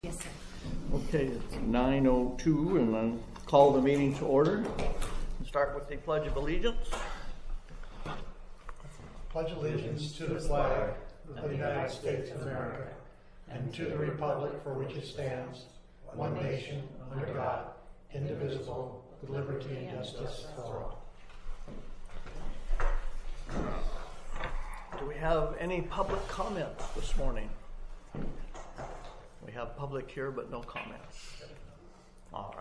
Yes, sir. Okay, it's 9:02 and I'll call the meeting to order. Start with the Pledge of Allegiance. Pledge allegiance to the flag of the United States of America and to the republic for which it stands, one nation, under God, indivisible, with liberty and justice for all. Do we have any public comments this morning? We have public here, but no comments. All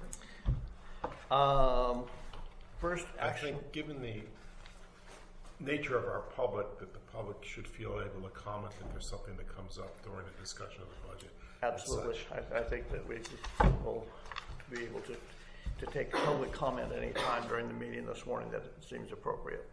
right. First action. I think given the nature of our public, that the public should feel able to comment if there's something that comes up during the discussion of the budget. Absolutely. I think that we will be able to take public comment any time during the meeting this morning that it seems appropriate.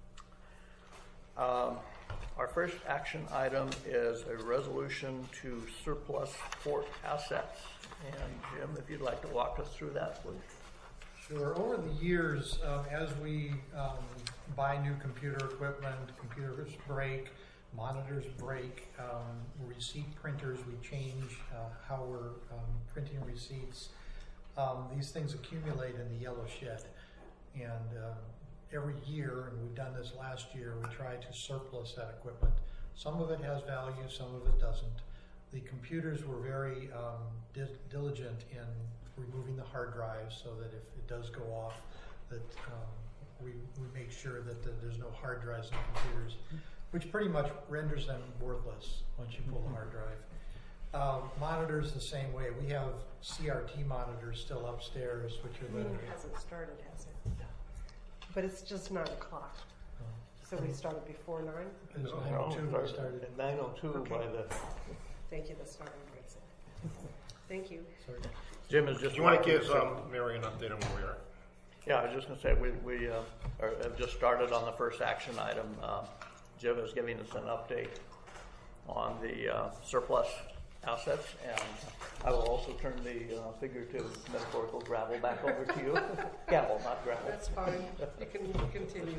Our first action item is a resolution to surplus port assets. And Jim, if you'd like to walk us through that, please. Sure. Over the years, as we buy new computer equipment, computers break, monitors break, receipt printers, we change how we're printing receipts. These things accumulate in the yellow shed. And every year, and we've done this last year, we try to surplus that equipment. Some of it has value, some of it doesn't. The computers were very diligent in removing the hard drives so that if it does go off, that we make sure that there's no hard drives in the computers, which pretty much renders them worthless once you pull the hard drive. Monitors the same way. We have CRT monitors still upstairs, which are Meeting hasn't started, has it? But it's just 9 o'clock. So we started before 9? It's 9:02 we started. At 9:02 Okay. by the... Thank you, the starting grid. Thank you. Sorry. Jim is just... Do you want to give Mary an update on where we are? Yeah, I was just going to say, we have just started on the first action item. Jim is giving us an update on the surplus assets, and I will also turn the figurative metaphorical gravel back over to you. Gavel, not gravel. That's fine. You can continue.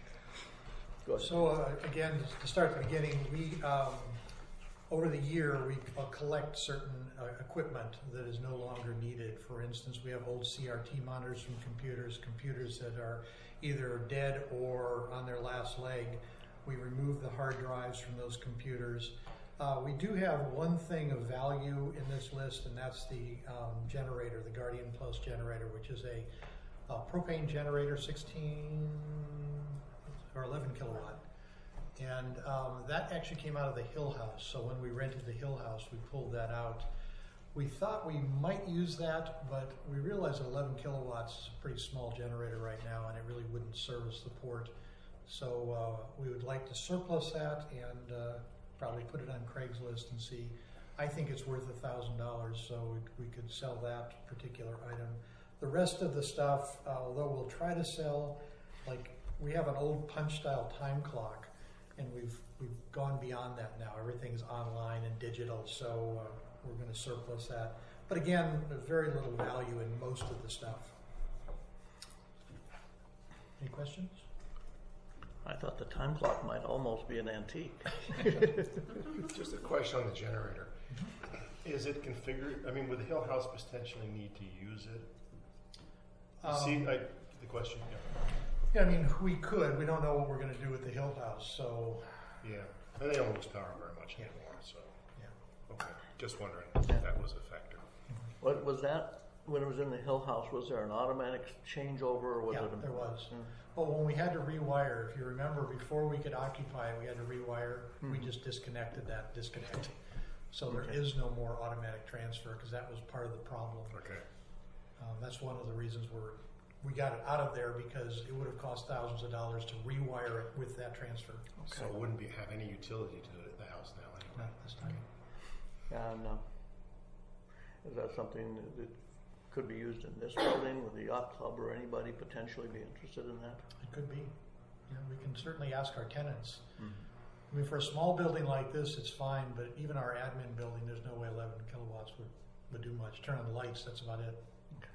Go ahead. So again, to start at the beginning, we over the year we collect certain equipment that is no longer needed. For instance, we have old CRT monitors from computers that are either dead or on their last leg. We remove the hard drives from those computers. We do have one thing of value in this list, and that's the generator, the Guardian Plus generator, which is a propane generator, 16 or 11 kilowatt. And that actually came out of the Hill House. So when we rented the Hill House, we pulled that out. We thought we might use that, but we realized that 11 kilowatts is a pretty small generator right now, and it really wouldn't service the port. So we would like to surplus that and probably put it on Craigslist and see. I think it's worth $1,000, so we could sell that particular item. The rest of the stuff, although we'll try to sell, like we have an old punch-style time clock, and we've gone beyond that now. Everything's online and digital, so we're going to surplus that. But again, there's very little value in most of the stuff. Any questions? I thought the time clock might almost be an antique. Just a question on the generator. Is it configured? I mean, would the Hill House potentially need to use it? The question, Yeah, I mean, we could. We don't know what we're going to do with the Hill House, so... Yeah, and they don't lose power very much anymore, so... Yeah. Okay, just wondering if that was a factor. What was that? When it was in the Hill House, was there an automatic changeover? Or was Yeah, it there was. Mm. Well, when we had to rewire, if you remember, before we could occupy it, we had to rewire. We just disconnected that disconnect. So there is no more automatic transfer because that was part of the problem. Okay. That's one of the reasons we got it out of there, because it would have cost thousands of dollars to rewire it with that transfer. So it wouldn't have any utility to the house now anyway. Not this time. And is that something that could be used in this building? Would the yacht club or anybody potentially be interested in that? It could be. Yeah, we can certainly ask our tenants. I mean, for a small building like this, it's fine, but even our admin building, there's no way 11 kilowatts would do much. Turn on the lights, that's about it. Okay.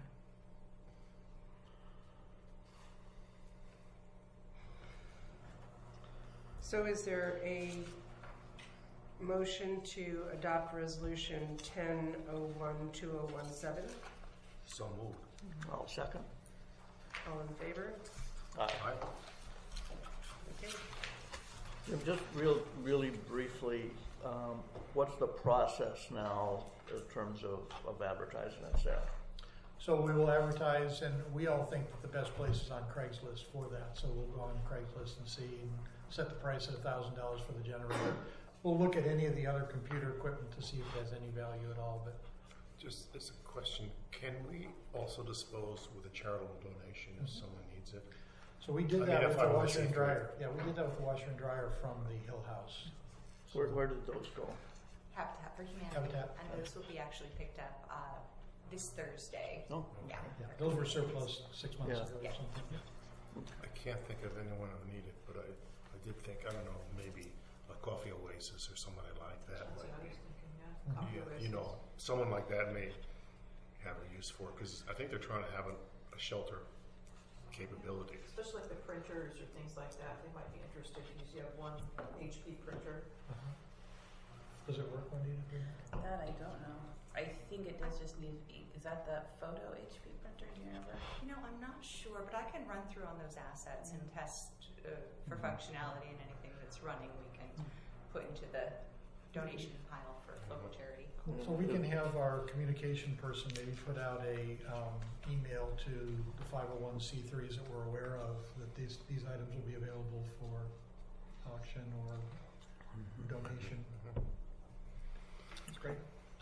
So is there a motion to adopt resolution 10012017. So moved. I'll second. All in favor? Aye. Aye. Okay. Jim, just really briefly, what's the process now in terms of advertising and sale? So we will advertise, and we all think that the best place is on Craigslist for that. So we'll go on Craigslist and see, and set the price at $1,000 for the generator. We'll look at any of the other computer equipment to see if it has any value at all. But Just as a question, can we also dispose with a charitable donation if someone needs it? so we did I that mean, with if I the wanna washer and see dryer. Yeah, we did that with the washer and dryer from the Hill House. Where did those go? Habitat for Humanity. Habitat. And those will be actually picked up this Thursday. Oh, Yeah. Yeah, those were surplus 6 months Yeah. ago or Yeah. something. I can't think of anyone who need it, but I did think, I don't know, maybe a Coffee Oasis or somebody like that. That's what I Might was be. thinking, Mhm. yeah. Yeah, you know, someone like that may have a use for it, because I think they're trying to have a shelter capability. Especially like the printers or things like that, they might be interested because you have one HP printer. Does it work, Wendy? That I don't know. I think it does just need to be. Is that the photo HP printer? Do you remember? You know, I'm not sure, but I can run through on those assets and test for functionality, and anything that's running we can put into the donation pile for local charity. So we can have our communication person maybe put out a email to the 501c3s that we're aware of, that these items will be available for auction or donation. That's great.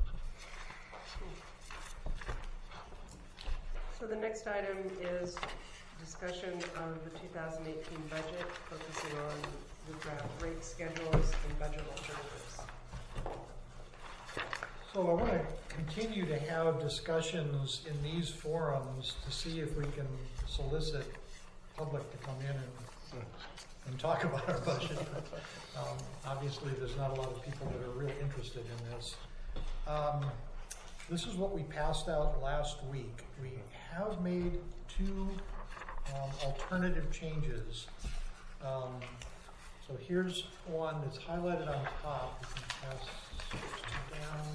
So the next item is discussion of the 2018 budget, focusing on the draft rate schedules and budget alternatives. So I want to continue to have discussions in these forums to see if we can solicit public to come in and talk about our budget. Obviously, there's not a lot of people that are really interested in this. This is what we passed out last week. We have made 2 alternative changes. So here's one that's highlighted on top. We can pass down.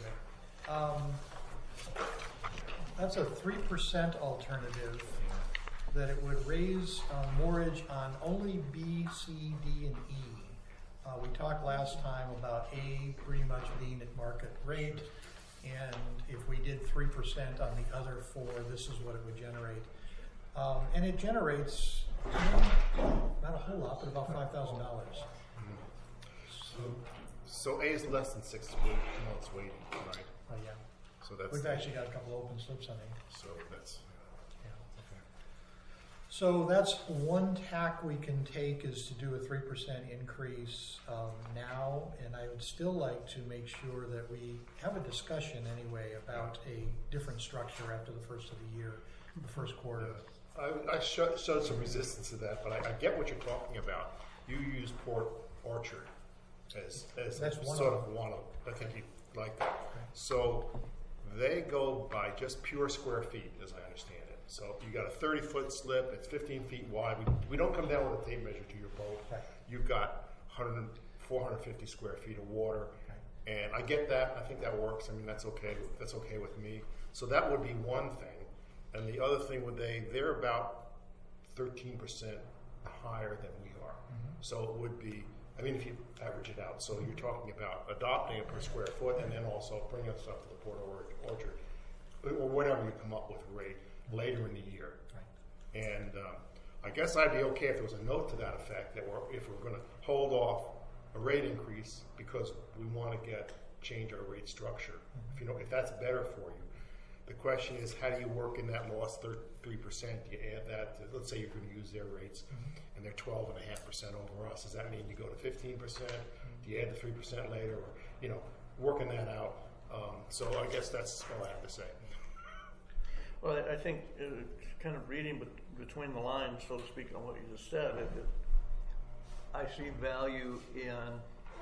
Okay. That's a 3% alternative, that it would raise mortgage on only B, C, D, and E. We talked last time about A pretty much being at market rate, and if we did 3% on the other 4, this is what it would generate. And it generates, not a whole lot, but about $5,000. So A is less than 6 months waiting, right? Yeah. So that's We've actually got a couple open slips on A. So that's Yeah. okay. So that's one tack we can take, is to do a 3% increase now, and I would still like to make sure that we have a discussion anyway about a different structure after the first of the year, the first quarter. I showed some resistance to that, but I get what you're talking about. You use Port Orchard as That's one sort of of one of, I think you like that. So they go by just pure square feet, as I understand it. So you got a 30-foot slip, it's 15 feet wide. We don't come down with a tape measure to your boat. Right. You've got 450 square feet of water. And I get that. I think that works. I mean, that's okay. That's okay with me. So that would be one thing. And the other thing would they're about 13% higher than we are. So it would be, I mean, if you average it out. So you're talking about adopting it per square foot, and then also bringing us up to the Port Orchard, or whatever you come up with rate later in the year. Right. And I guess I'd be okay if there was a note to that effect, that if we're going to hold off a rate increase because we want to change our rate structure. If that's better for you. The question is, how do you work in that lost 3%? You add that to, let's say you're going to use their rates, and they're 12.5% over us. Does that mean you go to 15%? Do you add the 3% later, or working that out? So I guess that's all I have to say. Well, I think kind of reading between the lines, so to speak, on what you just said, I see value in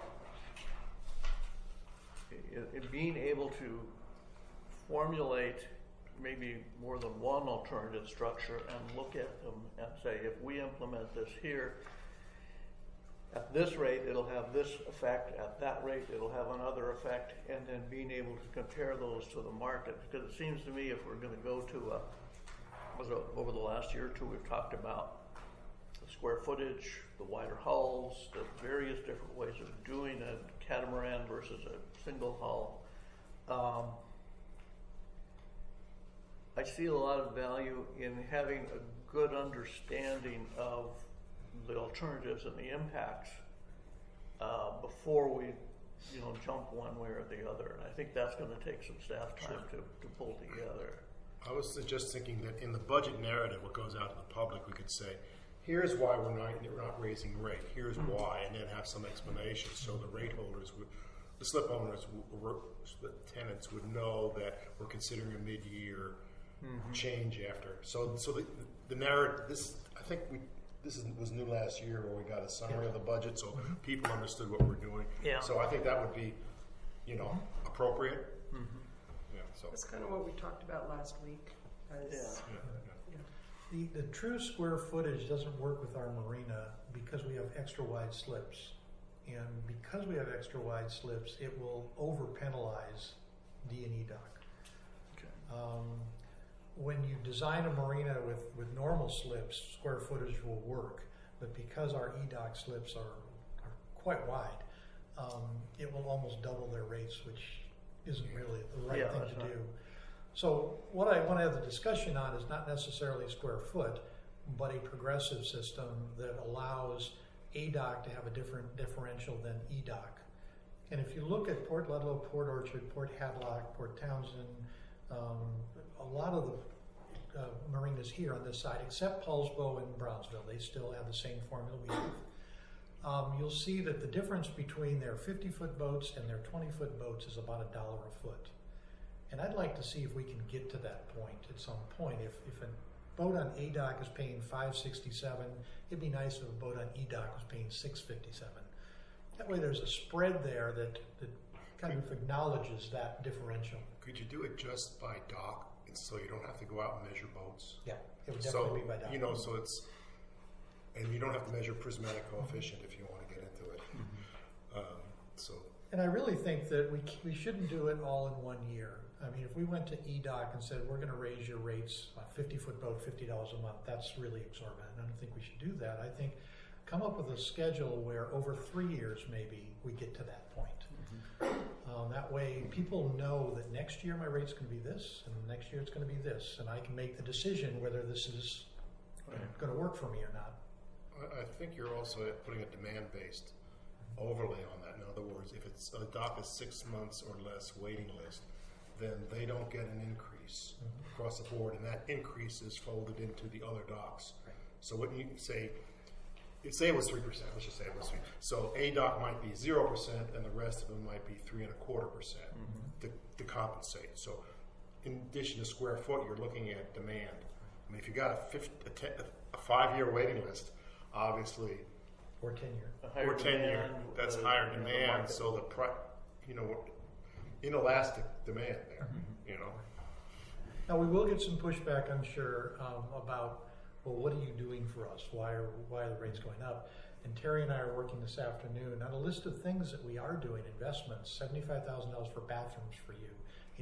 being able to formulate maybe more than one alternative structure and look at them and say, if we implement this here, at this rate, it'll have this effect, at that rate, it'll have another effect, and then being able to compare those to the market. Because it seems to me if we're going to go to over the last year or two, we've talked about the square footage, the wider hulls, the various different ways of doing a catamaran versus a single hull. I see a lot of value in having a good understanding of the alternatives and the impacts before we, jump one way or the other. And I think that's going to take some staff time to pull together. I was just thinking that in the budget narrative, what goes out to the public, we could say, here's why we're not raising rate. Here's why, and then have some explanation so the rate holders, the slip owners, the tenants would know that we're considering a mid-year change after. So the narrative. This was new last year where we got a summary of the budget, so people understood what we're doing. Yeah. So I think that would be, appropriate. Yeah. So. That's kind of what we talked about last week. The true square footage doesn't work with our marina because we have extra wide slips. And because we have extra wide slips, it will over penalize D&E dock. Okay. When you design a marina with normal slips, square footage will work. But because our E-dock slips are quite wide, it will almost double their rates, which isn't really the right thing to do. So what I want to have the discussion on is not necessarily square foot, but a progressive system that allows A-dock to have a different differential than E-dock. And if you look at Port Ludlow, Port Orchard, Port Hadlock, Port Townsend, a lot of the marinas here on this side, except Paulsbo and Brownsville, they still have the same formula we have. You'll see that the difference between their 50-foot boats and their 20-foot boats is about $1 a foot. And I'd like to see if we can get to that point at some point. If a boat on A-dock is paying $5.67, it'd be nice if a boat on E-dock was paying $6.57. That way there's a spread there that kind of acknowledges that differential. Could you do it just by dock, so you don't have to go out and measure boats? Yeah, it would definitely be by dock. So it's, and you don't have to measure prismatic coefficient if you want to get into it. And I really think that we shouldn't do it all in 1 year. I mean, if we went to E-dock and said, we're going to raise your rates on a 50-foot boat $50 a month, that's really exorbitant. I don't think we should do that. I think come up with a schedule where over 3 years maybe we get to that point. That way people know that next year my rate's going to be this, and next year it's going to be this, and I can make the decision whether this is going to work for me or not. I think you're also putting a demand-based overlay on that. In other words, if it's a dock is 6 months or less waiting list, then they don't get an increase across the board, and that increase is folded into the other docks. Right. So when you say it was 3%, let's just say it was 3%. So a dock might be 0%, and the rest of them might be 3.25% to compensate. So in addition to square foot, you're looking at demand. I mean, if you got a 5-year waiting list, obviously, or 10-year, or 10-year, that's higher demand. So the inelastic demand there. Now we will get some pushback, I'm sure, about, well, what are you doing for us? Why are the rates going up? And Terry and I are working this afternoon on a list of things that we are doing, investments, $75,000 for bathrooms for you,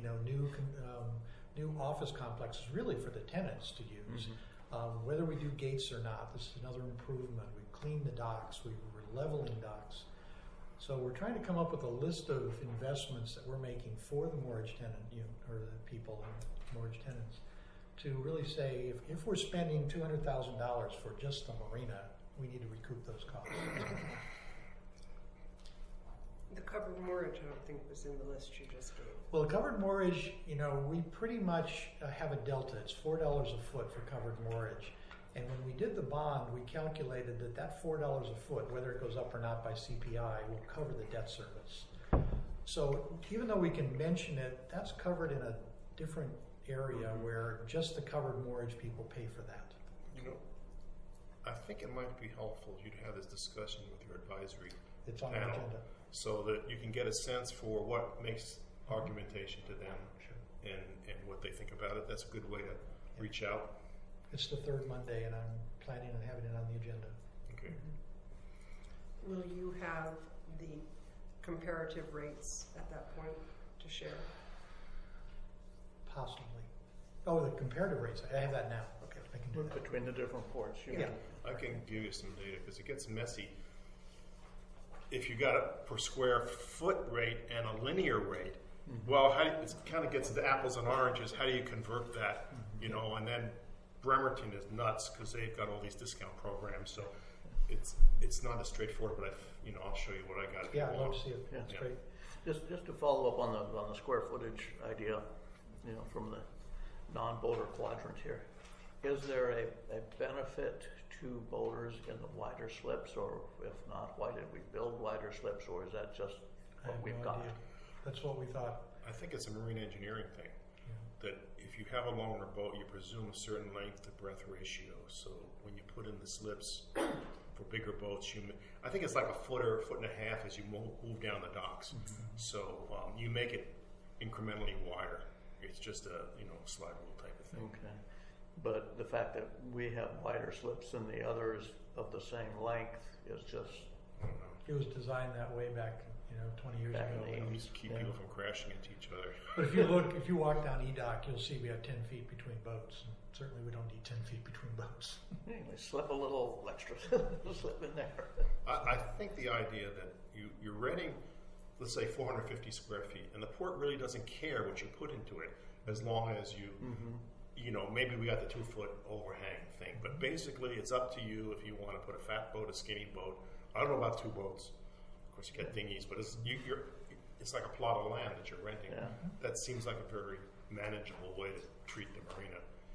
new office complexes, really for the tenants to use. Whether we do gates or not, this is another improvement. We've cleaned the docks, we're leveling docks. So we're trying to come up with a list of investments that we're making for the mortgage tenant, or the people and mortgage tenants, to really say if we're spending $200,000 for just the marina, we need to recoup those costs. The covered mortgage, I don't think was in the list you just gave. Well, covered mortgage, we pretty much have a delta. It's $4 a foot for covered mortgage. And when we did the bond, we calculated that $4 a foot, whether it goes up or not by CPI, will cover the debt service. So even though we can mention it, that's covered in a different area where just the covered mortgage people pay for that. I think it might be helpful you to have this discussion with your advisory It's on the panel, agenda. so that you can get a sense for what makes argumentation to them and what they think about it. That's a good way to reach out. It's the third Monday, and I'm planning on having it on the agenda. Okay. Will you have the comparative rates at that point to share? Possibly. Oh, the comparative rates, I have that now. Okay, I can do that. Between the different ports, you Yeah. mean? I can give you some data because it gets messy. If you got a per square foot rate and a linear rate, well, it kind of gets into apples and oranges. How do you convert that? You know, and then Bremerton is nuts because they've got all these discount programs. So it's not as straightforward. But I'll show you what I got. If Yeah, you I'd want. love to see it. Yeah. That's Yeah. great. Just to follow up on the square footage idea, from the non-boulder quadrant here, is there a benefit to boulders in the wider slips, or if not, why did we build wider slips, or is that just I what have we've no got? idea. That's what we thought. I think it's a marine engineering thing. That if you have a longer boat, you presume a certain length to breadth ratio. So when you put in the slips for bigger boats, I think it's like a foot or a foot and a half as you move down the docks. So you make it incrementally wider. It's just a slide rule type of thing. Okay, but the fact that we have wider slips than the others of the same length is just I don't know. It was designed that way back, 20 years Back ago. in the It used to keep people from crashing into each other. But if you walk down E-Dock, you'll see we have 10 feet between boats. And certainly we don't need 10 feet between boats. anyway, slip a little extra slip in there. I think the idea that you're renting, let's say 450 square feet, and the port really doesn't care what you put into it as long as you, maybe we got the 2-foot overhang thing, but basically it's up to you if you want to put a fat boat, a skinny boat. I don't know about 2 boats. Of course, you got dinghies, but it's like a plot of land that you're renting. Yeah. That seems like a very manageable way to treat the marina.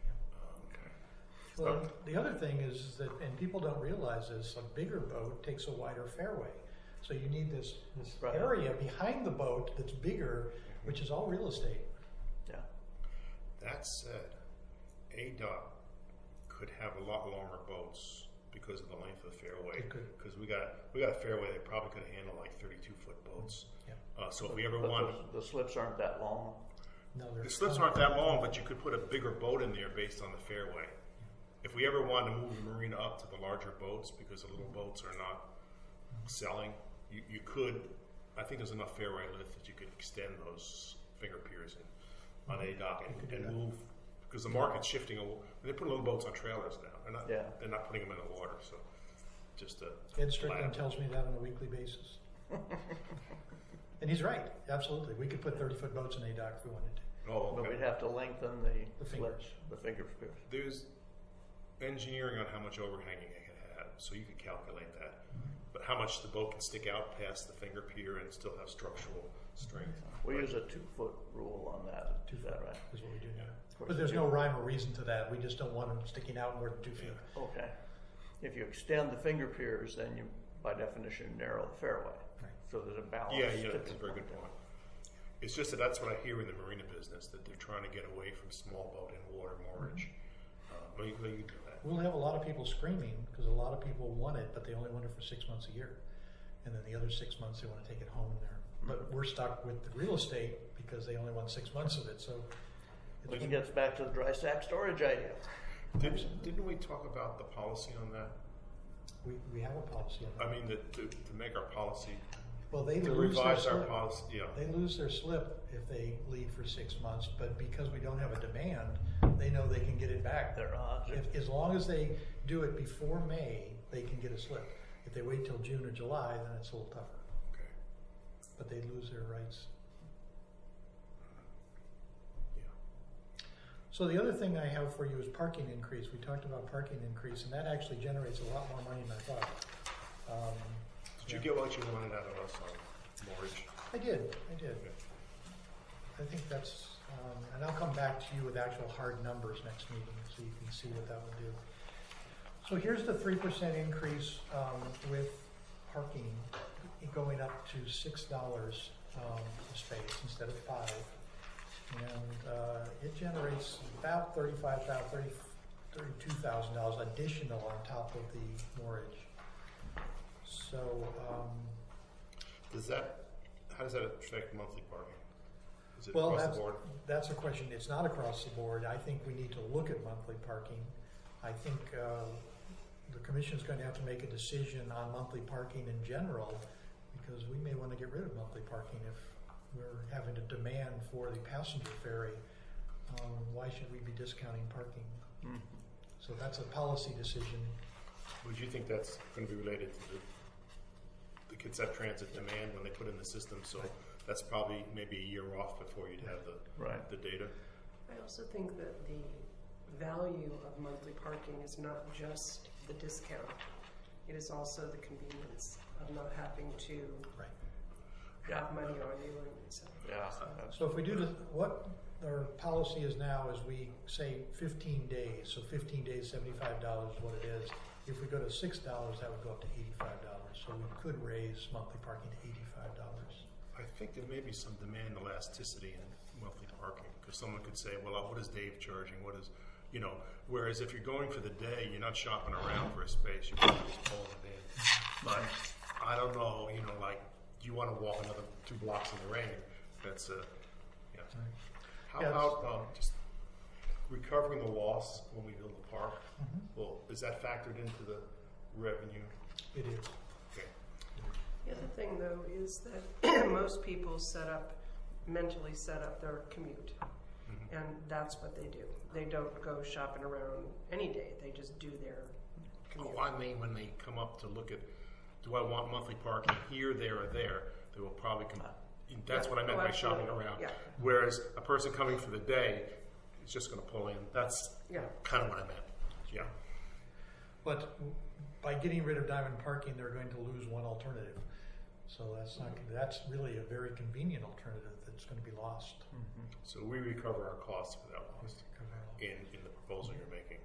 Well, the other thing is that, and people don't realize this, a bigger boat takes a wider fairway. So you need this Right. area behind the boat that's bigger, which is all real estate. Yeah. That said, ADOT could have a lot longer boats because of the length of the fairway. It could. Because we got a fairway that probably could handle like 32-foot boats. Yeah. So if we ever But want, the slips aren't that long. No, they're the slips aren't that long, but you could put a bigger boat in there based on the fairway. If we ever wanted to move the marina up to the larger boats because the little boats are not selling, you could. I think there's enough fairway lift that you could extend those finger piers on ADOT and move, because the market's shifting. They're putting little boats on trailers now. They're not putting them in the water. So just Ed Strickland tells me that on a weekly basis. And he's right, absolutely. We could put 30-foot boats in ADOC if we wanted to. Oh, But okay. we'd have to lengthen the fingers. slips, the finger spears. There's engineering on how much overhanging it can have, so you can calculate that. But how much the boat can stick out past the finger pier and still have structural strength. We use a 2-foot rule on that. Is that right? Is what we do now. course But there's you no do. rhyme or reason to that. We just don't want them sticking out more than 2 feet. Okay. If you extend the finger piers, then you, by definition, narrow the fairway. Right. So there's a balance. Yeah, to that's a be very good found. point. It's just that's what I hear in the marina business, that they're trying to get away from small boat and water moorage. Well, you can do that. We'll have a lot of people screaming because a lot of people want it, but they only want it for 6 months a year. And then the other 6 months they want to take it home in there. But we're stuck with the real estate because they only want 6 months of it. So Which gets back to the dry stack storage idea. Didn't we talk about the policy on that? we have a policy on that. I mean, to make our policy, Well, they to lose their revise our slip. policy, yeah. They lose their slip if they leave for 6 months, but because we don't have a demand, they know they can get it back. Their odds are As long as they do it before May, they can get a slip. If they wait till June or July, then it's a little tougher. Okay. But they lose their rights. Yeah. So the other thing I have for you is parking increase. We talked about parking increase, and that actually generates a lot more money than I thought. Did you get what you wanted out of us on mortgage? I did. I think that's, and I'll come back to you with actual hard numbers next meeting so you can see what that would do. So here's the 3% increase with parking going up to $6 a space instead of $5. And it generates about $32,000 additional on top of the mortgage. So, How does that affect monthly parking? Is it well, across the board? that's a question. It's not across the board. I think we need to look at monthly parking. I think the commission's going to have to make a decision on monthly parking in general, because we may want to get rid of monthly parking if we're having a demand for the passenger ferry. Why should we be discounting parking? Mhm. So that's a policy decision. Would you think that's going to be related to the Kitsap Transit demand when they put in the system? So that's probably maybe a year off before you'd have the data. I also think that the value of monthly parking is not just the discount. It is also the convenience of not having to Right. have money on you. And so, Yeah. That's, So if we do this, what our policy is now is we say 15 days. So 15 days, $75 is what it is. If we go to $6, that would go up to $85. So we could raise monthly parking to $85. I think there may be some demand elasticity in monthly parking, because someone could say, well, what is Dave charging? What is, whereas if you're going for the day, you're not shopping around for a space, you're probably just pulling it in. But I don't know, do you want to walk another 2 blocks in the rain? That's, yeah. How Yes. about just recovering the loss when we build the park? Mhm. Well, is that factored into the revenue? It is. Okay. the other thing, though, is that most people mentally set up their commute, Mhm. and that's what they do. They don't go shopping around any day. They just do their commute. Oh, I mean, when they come up to look at, do I want monthly parking here, there, or there, they will probably come. That's what I meant by shopping absolutely. around. Yeah. Whereas a person coming for the day is just going to pull in. That's Yeah. kind of what I meant. Yeah. But by getting rid of diamond parking, they're going to lose one alternative. So that's really a very convenient alternative that's going to be lost. So we recover our costs for that loss in the proposal you're making.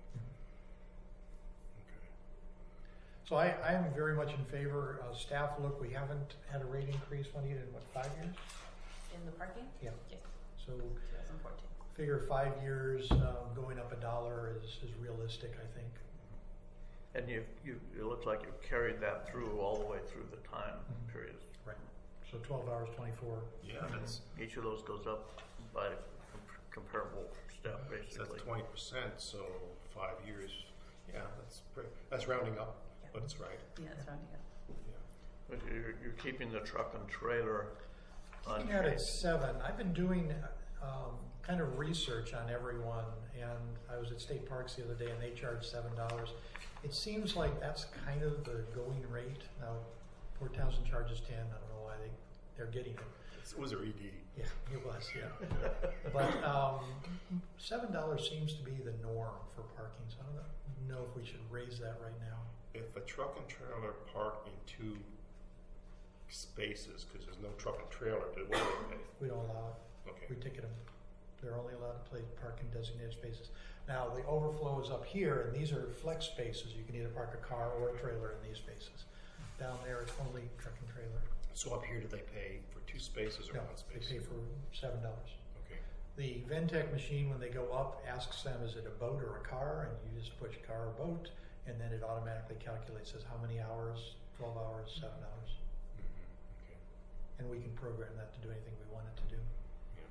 Okay. So I am very much in favor. Staff, look, we haven't had a rate increase, Juanita, in 5 years? In the parking? Yeah. Yes, So 2014. figure 5 years, going up $1 is realistic, I think. and it looks like you've carried that through all the way through the time period. Right. So 12 hours, 24. Yeah, that's Each of those goes up by a comparable step, so basically. that's 20%. So 5 years. Yeah, that's rounding up, but it's right. Yeah, it's rounding up. Yeah. But you're keeping the truck and trailer Keeping that at 7. I've been doing kind of research on everyone, and I was at State Parks the other day, and they charge $7. It seems like that's kind of the going rate. Now, Port Townsend charges 10. I don't know why they're getting it. It was a ED. Yeah, it was, yeah. But $7 seems to be the norm for parking, so I don't know if we should raise that right now. If a truck and trailer park in 2 spaces, because there's no truck and trailer, what do they pay? We don't allow it. Okay. We ticket them. They're only allowed to park in designated spaces. Now, the overflow is up here, and these are flex spaces. You can either park a car or a trailer in these spaces. Down there, it's only truck and trailer. So up here, do they pay for 2 spaces or No, 1 they space? pay for $7. Okay. The Ventec machine, when they go up, asks them, is it a boat or a car? And you just push car or boat, and then it automatically calculates, says how many hours, 12 hours, $7. Okay. And we can program that to do anything we want it to do. Yeah.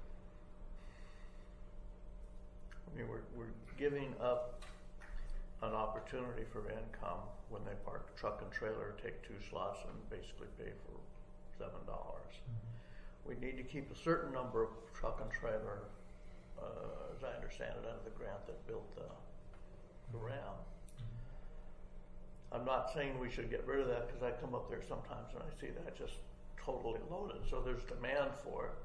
I mean, we're giving up an opportunity for income when they park a truck and trailer, take 2 slots, and basically pay for $7. We need to keep a certain number of truck and trailer, as I understand it, under the grant that built the RAM. I'm not saying we should get rid of that, because I come up there sometimes and I see that just totally loaded. So there's demand for it.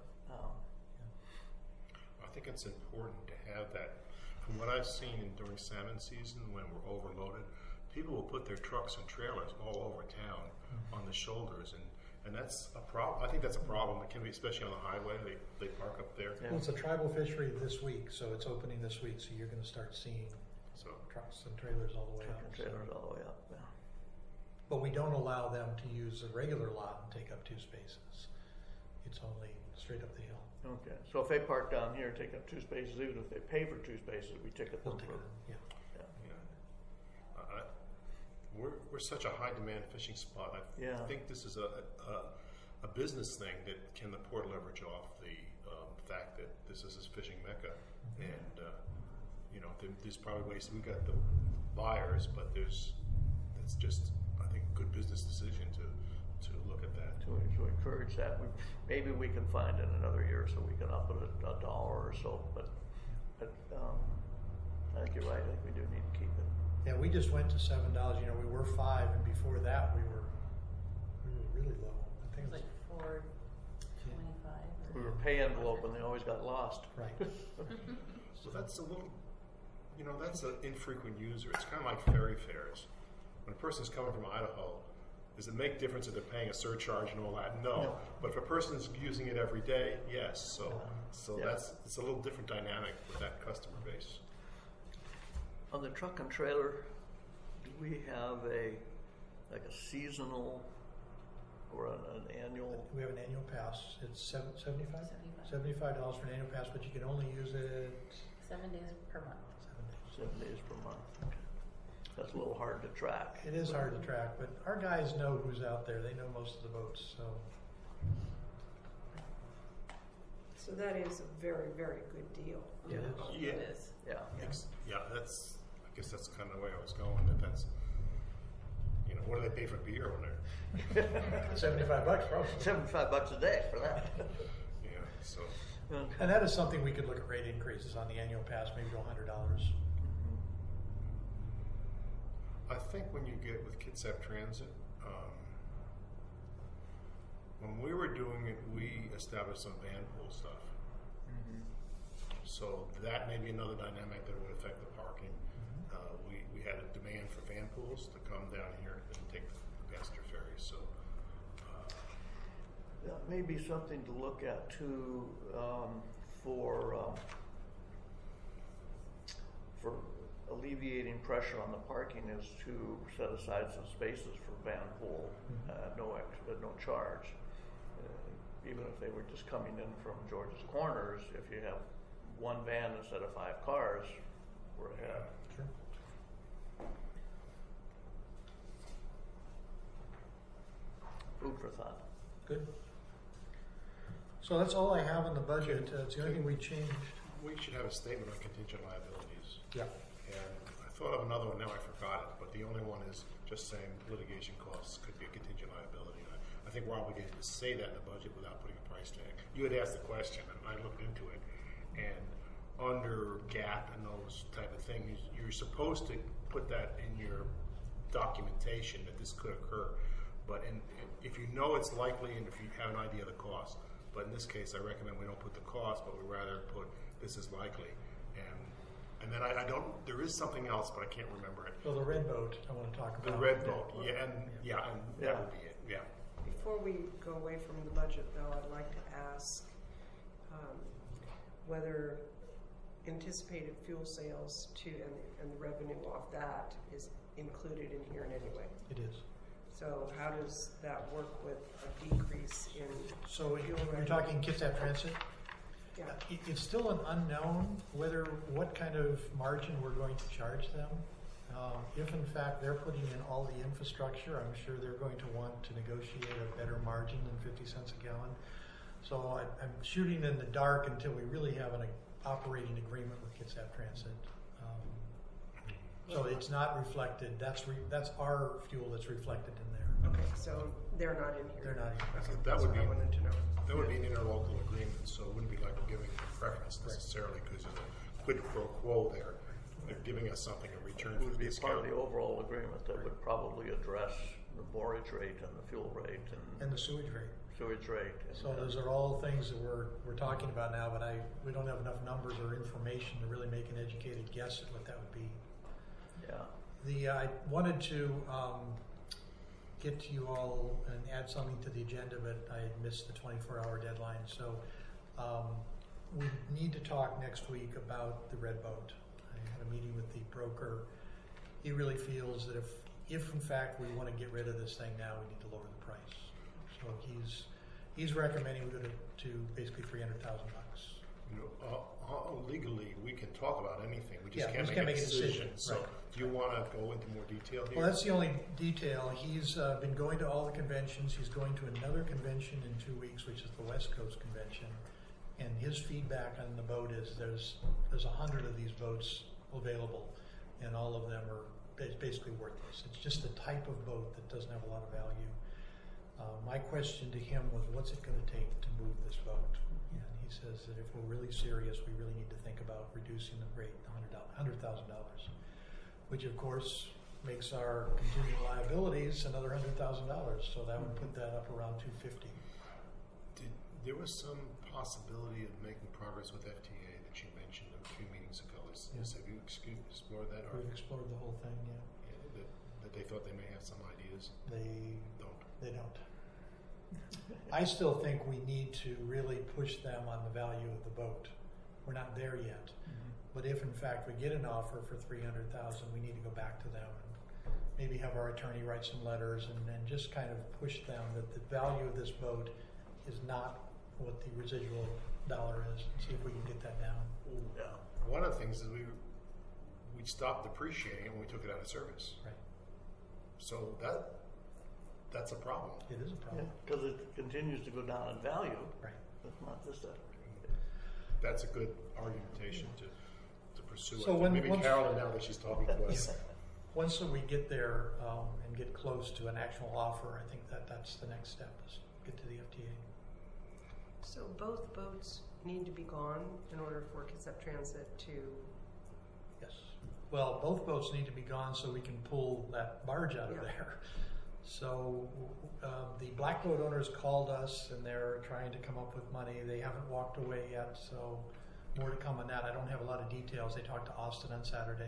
I think it's important to have that. From what I've seen during salmon season, when we're overloaded, people will put their trucks and trailers all over town on the shoulders, and that's a problem. I think that's a problem. It can be, especially on the highway. They park up there. Yeah. Well, it's a tribal fishery this week, so it's opening this week, so you're going to start seeing So trucks and trailers all the way Truck up. and trailers all the way up, yeah. But we don't allow them to use the regular lot and take up 2 spaces. It's only straight up the hill. Okay, so if they park down here, take up 2 spaces, even if they pay for 2 spaces, we ticket them We'll take for. it, yeah. yeah. We're such a high demand fishing spot. I Yeah. think this is a business thing that can the port leverage off the fact that this is a fishing mecca, and there's probably ways. We got the buyers, but there's it's just, I think, a good business decision to look at that. To encourage that. Maybe we can find in another year so we can up it $1 or so, but I think you're right. I think we do need to keep it. Yeah, we just went to $7. You know, we were $5, and before that we were really low. I think It was like 425. We were pay envelope and they always got lost. right. So that's a little, that's an infrequent user. It's kind of like ferry fares. When a person's coming from Idaho, does it make difference if they're paying a surcharge and all that? No. But if a person's using it every day, yes. So Yeah. it's a little different dynamic with that customer base. On the truck and trailer, do we have a seasonal or an annual? We have an annual pass. It's $75? $75. $75 for an annual pass, but you can only use it 7 days per month. 7 days. 7 days per month. Okay. That's a little hard to track. It is hard to track, but our guys know who's out there. They know most of the boats, so. So that is a very, very good deal. It is. Yeah. It is. Yeah. I guess that's kind of the way I was going. That's what do they pay for beer when they're $75 probably. $75 a day for that. so. And that is something we could look at rate increases on the annual pass, maybe to $100. I think when you get with Kitsap Transit, when we were doing it, we established some van pool stuff. So that may be another dynamic that would affect the parking. We had a demand for van pools to come down here and take the passenger ferries. So That may be something to look at too, for alleviating pressure on the parking, is to set aside some spaces for van pool, no charge. Even if they were just coming in from George's Corners, if you have one van instead of 5 cars, we're ahead. Sure. Food for thought. Good. So that's all I have on the budget. It's the only thing we changed. we should have a statement on contingent liabilities. Yeah. And I thought of another one, now I forgot it, but the only one is just saying litigation costs could be a contingent liability. I think we're obligated to say that in the budget without putting a price tag. You had asked the question, and I looked into it, and under GAAP and those type of things, you're supposed to put that in your documentation that this could occur. But if you know it's likely and if you have an idea of the cost, but in this case, I recommend we don't put the cost, but we rather put this is likely. And then I don't, there is something else, but I can't remember it. Well, the red boat I want to talk about. The red boat, and that would be it, yeah. Before we go away from the budget, though, I'd like to ask whether anticipated fuel sales and the revenue off that is included in here in any way. It is. So how does that work with a decrease in So fuel you're revenue? talking Kitsap Transit? Yeah. It's still an unknown what kind of margin we're going to charge them. If in fact they're putting in all the infrastructure, I'm sure they're going to want to negotiate a better margin than 50 cents a gallon. So I'm shooting in the dark until we really have an operating agreement with Kitsap Transit. So it's not reflected. That's our fuel that's reflected in there. Okay, so they're not in here. They're not in here. Okay, That that's would what be- I wanted to know. That would be an interlocal agreement, so it wouldn't be like we're giving them preference necessarily because there's a quid pro quo there. They're giving us something in return It for would the be part of discount. the overall agreement that would probably address the borage rate and the fuel rate And the sewage rate. sewage rate. So those are all things that we're talking about now, but we don't have enough numbers or information to really make an educated guess at what that would be. Yeah. I wanted to get to you all and add something to the agenda, but I had missed the 24-hour deadline. So we need to talk next week about the red boat. I had a meeting with the broker. He really feels that if in fact we want to get rid of this thing now, we need to lower the price. So he's recommending we go to basically $300,000. Legally, we can talk about anything. We just Yeah, can't we make can't a decision. So, right. do you want to go into more detail here? Well, that's the only detail. He's been going to all the conventions. He's going to another convention in 2 weeks, which is the West Coast Convention. And his feedback on the boat is there's 100 of these boats available, and all of them are it's basically worthless. It's just a type of boat that doesn't have a lot of value. My question to him was, what's it going to take to move this boat? And he says that if we're really serious, we really need to think about reducing the rate $100,000, which of course makes our contingent liabilities another $100,000. So that would put that up around $250,000. There was some possibility of making progress with FTA that you mentioned a few meetings ago. Have you explored that? We've explored the whole thing, yeah. That they thought they may have some ideas? They Don't. don't. I still think we need to really push them on the value of the boat. We're not there yet. But if in fact we get an offer for $300,000, we need to go back to them and maybe have our attorney write some letters and just kind of push them that the value of this boat is not what the residual dollar is, and see if we can get that down. Yeah. One of the things is we stopped depreciating it when we took it out of service. Right. So that's a problem. It is a problem. Because it continues to go down in value. Right. It's not just a. That's a good argumentation to pursue. So Maybe Carolyn, now that she's talking to us. Once we get there and get close to an actual offer, I think that's the next step, is get to the FTA. So both boats need to be gone in order for Kitsap Transit to. Yes. Well, both boats need to be gone so we can pull that barge out of Yeah. there. So the black boat owners called us and they're trying to come up with money. They haven't walked away yet, so more to come on that. I don't have a lot of details. They talked to Austin on Saturday.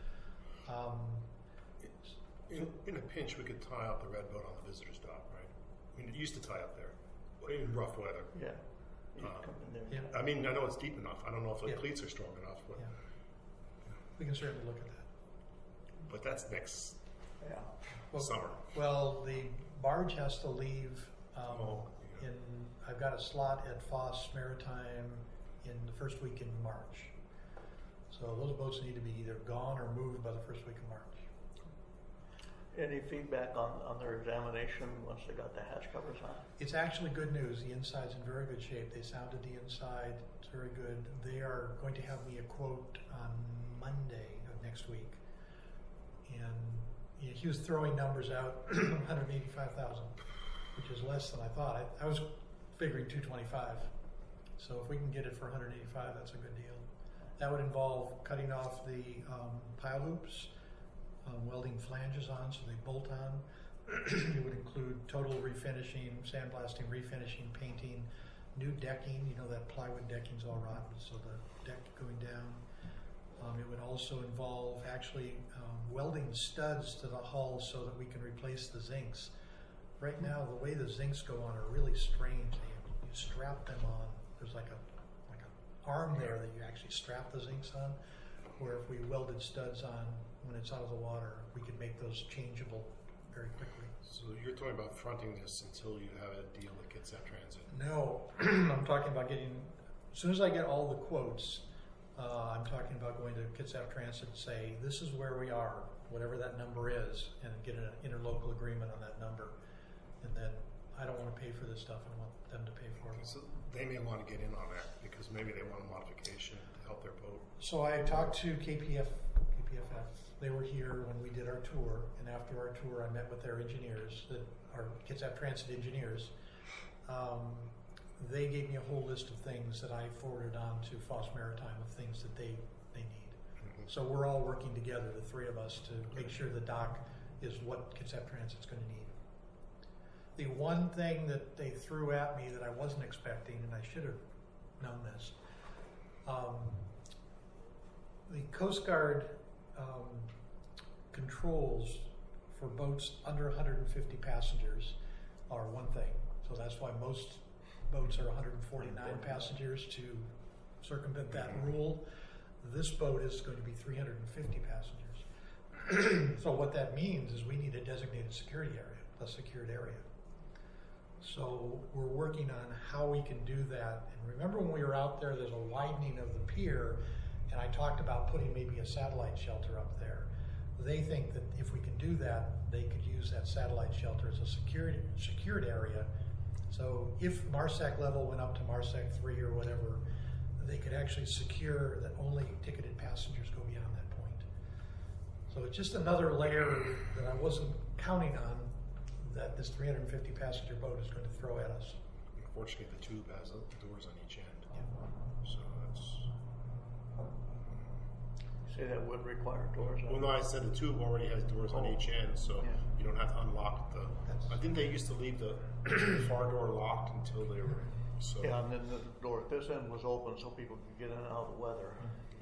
In a pinch, we could tie up the red boat on the visitor's dock, right? I mean, it used to tie up there in rough weather. Yeah. You come in there. Yeah, I mean, I know it's deep enough. I don't know if the Yeah. cleats are strong enough, but, yeah. We can certainly look at that. but that's next Yeah. Well, summer. Well, the barge has to leave Oh, yeah. I've got a slot at Foss Maritime in the first week in March. So those boats need to be either gone or moved by the first week of March. Any feedback on their examination once they got the hatch covers on? It's actually good news. The inside's in very good shape. They sounded the inside. It's very good. They are going to have me a quote on Monday of next week. And he was throwing numbers out, 185,000, which is less than I thought. I was figuring 225. So if we can get it for 185, that's a good deal. That would involve cutting off the pile loops, welding flanges on so they bolt on. It would include total refinishing, sandblasting, refinishing, painting, new decking. You know that plywood decking's all rotten, so the deck going down. It would also involve actually welding studs to the hull so that we can replace the zincs. Right now, the way the zincs go on are really strange. You strap them on. There's like a arm there that you actually strap the zincs on. Where if we welded studs on when it's out of the water, we could make those changeable very quickly. So you're talking about fronting this until you have a deal that gets that transit. No, I'm talking about getting, as soon as I get all the quotes, I'm talking about going to Kitsap Transit and say, this is where we are, whatever that number is, and get an interlocal agreement on that number. And then I don't want to pay for this stuff, I want them to pay for it. So they may want to get in on that because maybe they want a modification to help their boat. So I talked to KPFF. They were here when we did our tour, and after our tour, I met with their engineers, our Kitsap Transit engineers. They gave me a whole list of things that I forwarded on to Foss Maritime of things that they need. Mm-hmm. So we're all working together, the three of us, to make sure the dock is what Kitsap Transit's going to need. The one thing that they threw at me that I wasn't expecting, and I should have known this, the Coast Guard controls for boats under 150 passengers are one thing. So that's why most boats are 149 passengers to circumvent that rule. This boat is going to be 350 passengers. So what that means is we need a designated security area, a secured area. So we're working on how we can do that. And remember when we were out there, there's a widening of the pier, and I talked about putting maybe a satellite shelter up there. They think that if we can do that, they could use that satellite shelter as a secured area. So if MARSAC level went up to MARSAC 3 or whatever, they could actually secure that only ticketed passengers go beyond that point. So it's just another layer that I wasn't counting on that this 350 passenger boat is going to throw at us. Unfortunately, the tube has doors on each end. So that's. Say that would require doors. Well, no, I said the tube already has doors on each end, so Yeah. you don't have to unlock the. I think they used to leave the far door locked until they were. So. Yeah, and then the door at this end was open so people could get in and out of the weather.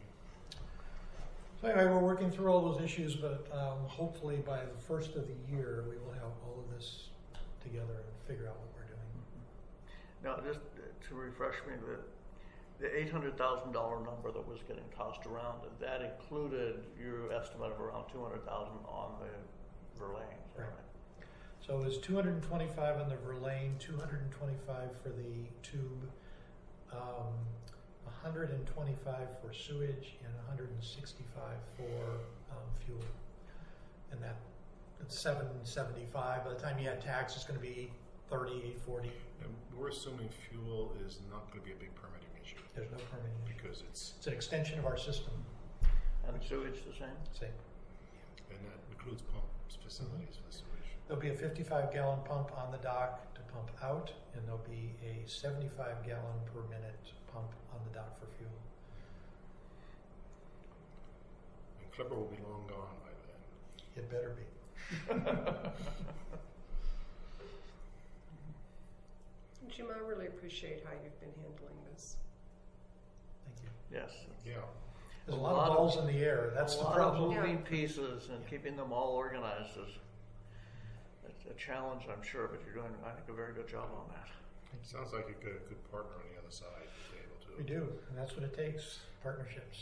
So anyway, we're working through all those issues, but hopefully by the first of the year, we will have all of this together and figure out what we're doing. Now, just to refresh me, the $800,000 number that was getting tossed around, that included your estimate of around $200,000 on the Verlaine, is that Right. right? So it was 225 on the Verlaine, 225 for the tube, 125 for sewage, and 165 for fuel. And that's 775. By the time you add tax, it's going to be 30, 40. And we're assuming fuel is not going to be a big permitting issue There's no permitting issue. because it's, It's an extension of our system. And sewage the same? Same. and that includes pump facilities for the sewage. There'll be a 55-gallon pump on the dock to pump out, and there'll be a 75-gallon per minute pump on the dock for fuel. And Clipper will be long gone by then. It better be. Jim, I really appreciate how you've been handling this. Thank you. Yes. Yeah. There's a lot of balls in the air. That's the problem. A lot of moving Yeah. pieces and keeping them all organized is a challenge, I'm sure, but you're doing, I think, a very good job on that. Sounds like you've got a good partner on the other side to be able to. We do, and that's what it takes, partnerships.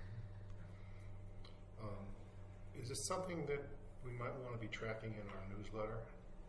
Is this something that we might want to be tracking in our newsletter?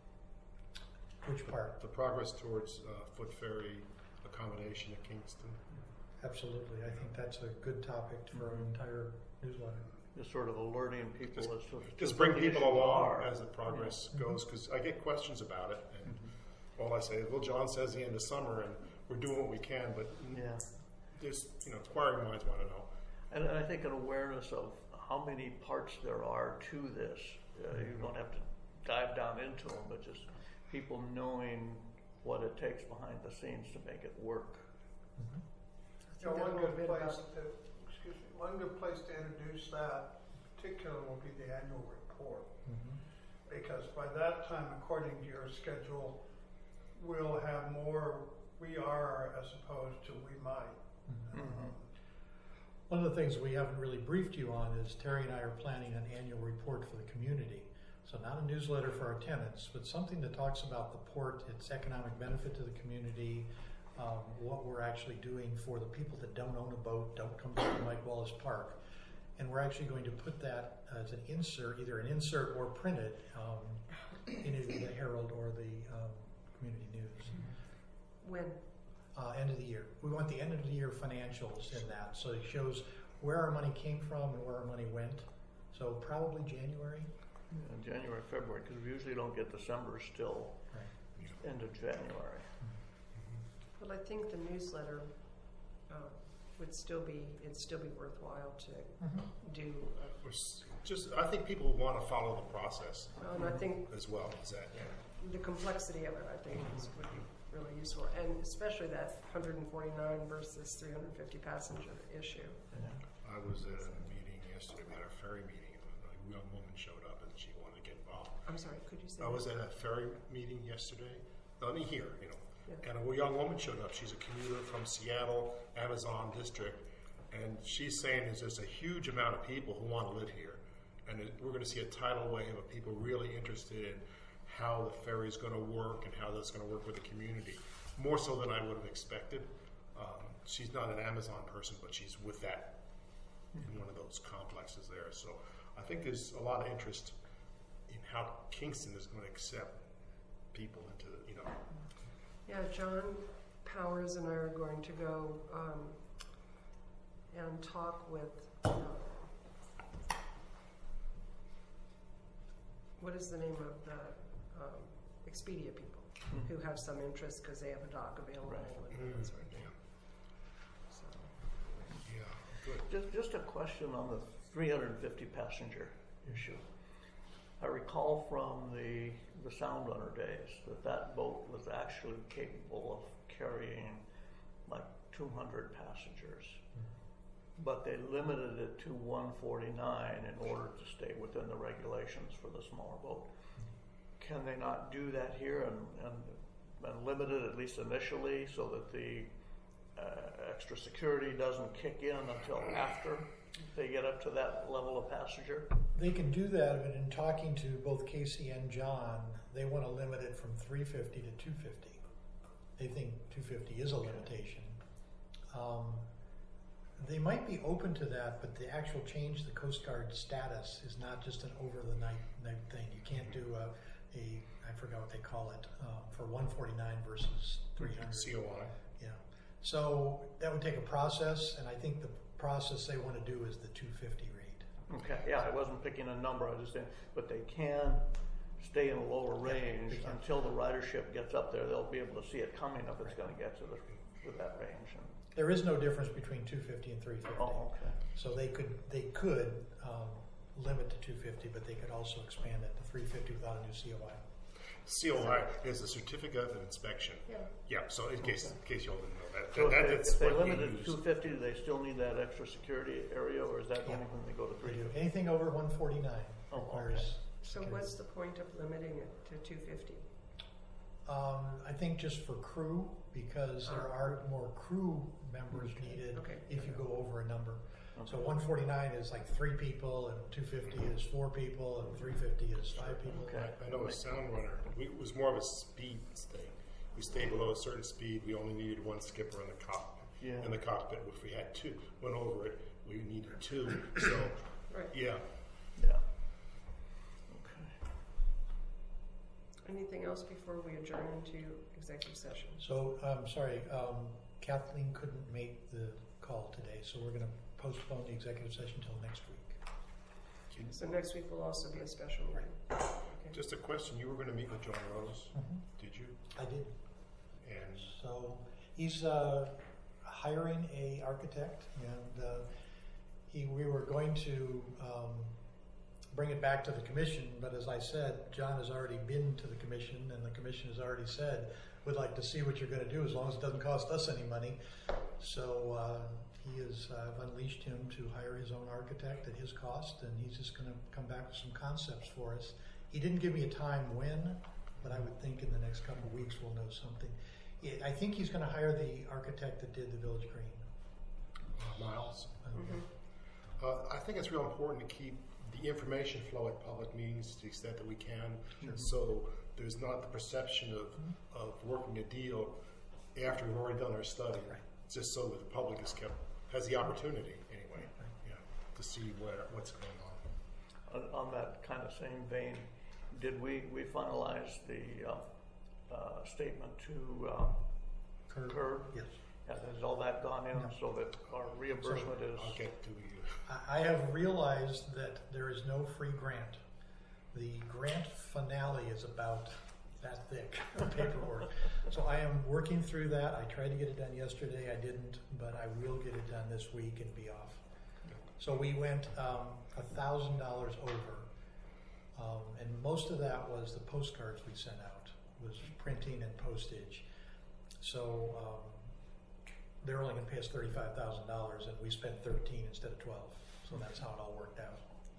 Which part? The progress towards foot ferry accommodation at Kingston? Absolutely. I think that's a good topic for our entire newsletter. Just sort of alerting people as to Just to bring what the people issues along are. as the progress goes, because I get questions about it, and all I say is, well, John says the end of summer, and we're doing what we can, but Yeah. there's, inquiring minds want to know. And I think an awareness of how many parts there are to this. You don't have to dive down into them, but just people knowing what it takes behind the scenes to make it work. Yeah, one good place to, excuse me, one good place to introduce that particular will be the annual report. Because by that time, according to your schedule, we'll have more we are as opposed to we might. One of the things we haven't really briefed you on is Terry and I are planning an annual report for the community. So not a newsletter for our tenants, but something that talks about the port, its economic benefit to the community, what we're actually doing for the people that don't own a boat, don't come to Mike Wallace Park. And we're actually going to put that as an insert, either an insert or print it in either the Herald or the Community News. When? End of the year. We want the end of the year financials in that, so it shows where our money came from and where our money went. So probably January. In January, February, because we usually don't get December still, end of January. Well, I think the newsletter it'd still be worthwhile to do. I think people want to follow the process And I think as well as that. the complexity of it, I think, would be really useful, and especially that 149 versus 350 passenger issue. I was at a meeting yesterday, we had a ferry meeting, and a young woman showed up and she wanted to get involved. I'm sorry, could you say I that? was at a ferry meeting yesterday, here, Yeah. and a young woman showed up. She's a commuter from Seattle, Amazon district, and she's saying there's just a huge amount of people who want to live here, and we're going to see a tidal wave of people really interested in how the ferry is going to work and how that's going to work with the community, more so than I would have expected. She's not an Amazon person, but she's with that in one of those complexes there. So I think there's a lot of interest in how Kingston is going to accept people into the, Yeah, John Powers and I are going to go and talk with, what is the name of the Expedia people who have some interest because they have a dock available and that sort of thing. So, yeah, good. Just a question on the 350 passenger. issue. I recall from the Sound Runner days that boat was actually capable of carrying like 200 passengers, but they limited it to 149 in order to stay within the regulations for the smaller boat. Can they not do that here and limit it at least initially so that the extra security doesn't kick in until after they get up to that level of passenger? They can do that, but in talking to both Casey and John, they want to limit it from 350 to 250. They think 250 is a limitation. They might be open to that, but the actual change the Coast Guard status is not just an over-the-night thing. You can't do I forgot what they call it, for 149 versus 300. COI. Yeah. So that would take a process, and I think the process they want to do is the 250 rate. Okay, yeah, I wasn't picking a number, I was just saying, but they can stay in a lower range until the ridership gets up there. They'll be able to see it coming if it's going to get to that range. And There is no difference between 250 and 350. oh, okay. So they could limit to 250, but they could also expand it to 350 without a new COI. COI is a certificate of inspection. Yeah. So in case you all didn't know that, So that's if they what limit you it to use. 250, do they still need that extra security area, or is that only when they go to They do. 350? Anything over 149 Oh, requires. okay. So what's the point of limiting it to 250? I think just for crew, because there are more crew members needed Okay. if you go over a number. So Okay. 149 is like 3 people, and 250 is 4 people, and 350 is 5 people. Okay. I know a Sound Runner, it was more of a speed thing. We stayed below a certain speed. We only needed one skipper in the cockpit. Yeah. In the cockpit, if we had two, went over it, we needed two. So, Right. yeah. Yeah. Okay. Anything else before we adjourn into executive session? So, sorry, Kathleen couldn't make the call today, so we're going to postpone the executive session until next week. So next week will also be a special meeting. Okay. Just a question. You were going to meet with John Rose, did you? I did. And So he's hiring a architect, and we were going to bring it back to the commission, but as I said, John has already been to the commission, and the commission has already said, we'd like to see what you're going to do as long as it doesn't cost us any money. So I've unleashed him to hire his own architect at his cost, and he's just going to come back with some concepts for us. He didn't give me a time when, but I would think in the next couple of weeks we'll know something. I think he's going to hire the architect that did the Village Green. Miles. Mm-hmm. I think it's real important to keep the information flow at public meetings to the extent that we can, so there's not the perception of working a deal after we've already done our study. Right. Just so that the public has the opportunity anyway, to see what's going on. On that kind of same vein, did we finalize the statement to Curb? Yes. Has all that gone in so that our reimbursement is? I'll get to you. I have realized that there is no free grant. The grant finale is about that thick of paperwork. So I am working through that. I tried to get it done yesterday. I didn't, but I will get it done this week and be off. So we went $1,000 over, and most of that was the postcards we sent out, was printing and postage. So they're only going to pay us $35,000, and we spent 13 instead of 12. So that's how it all worked out.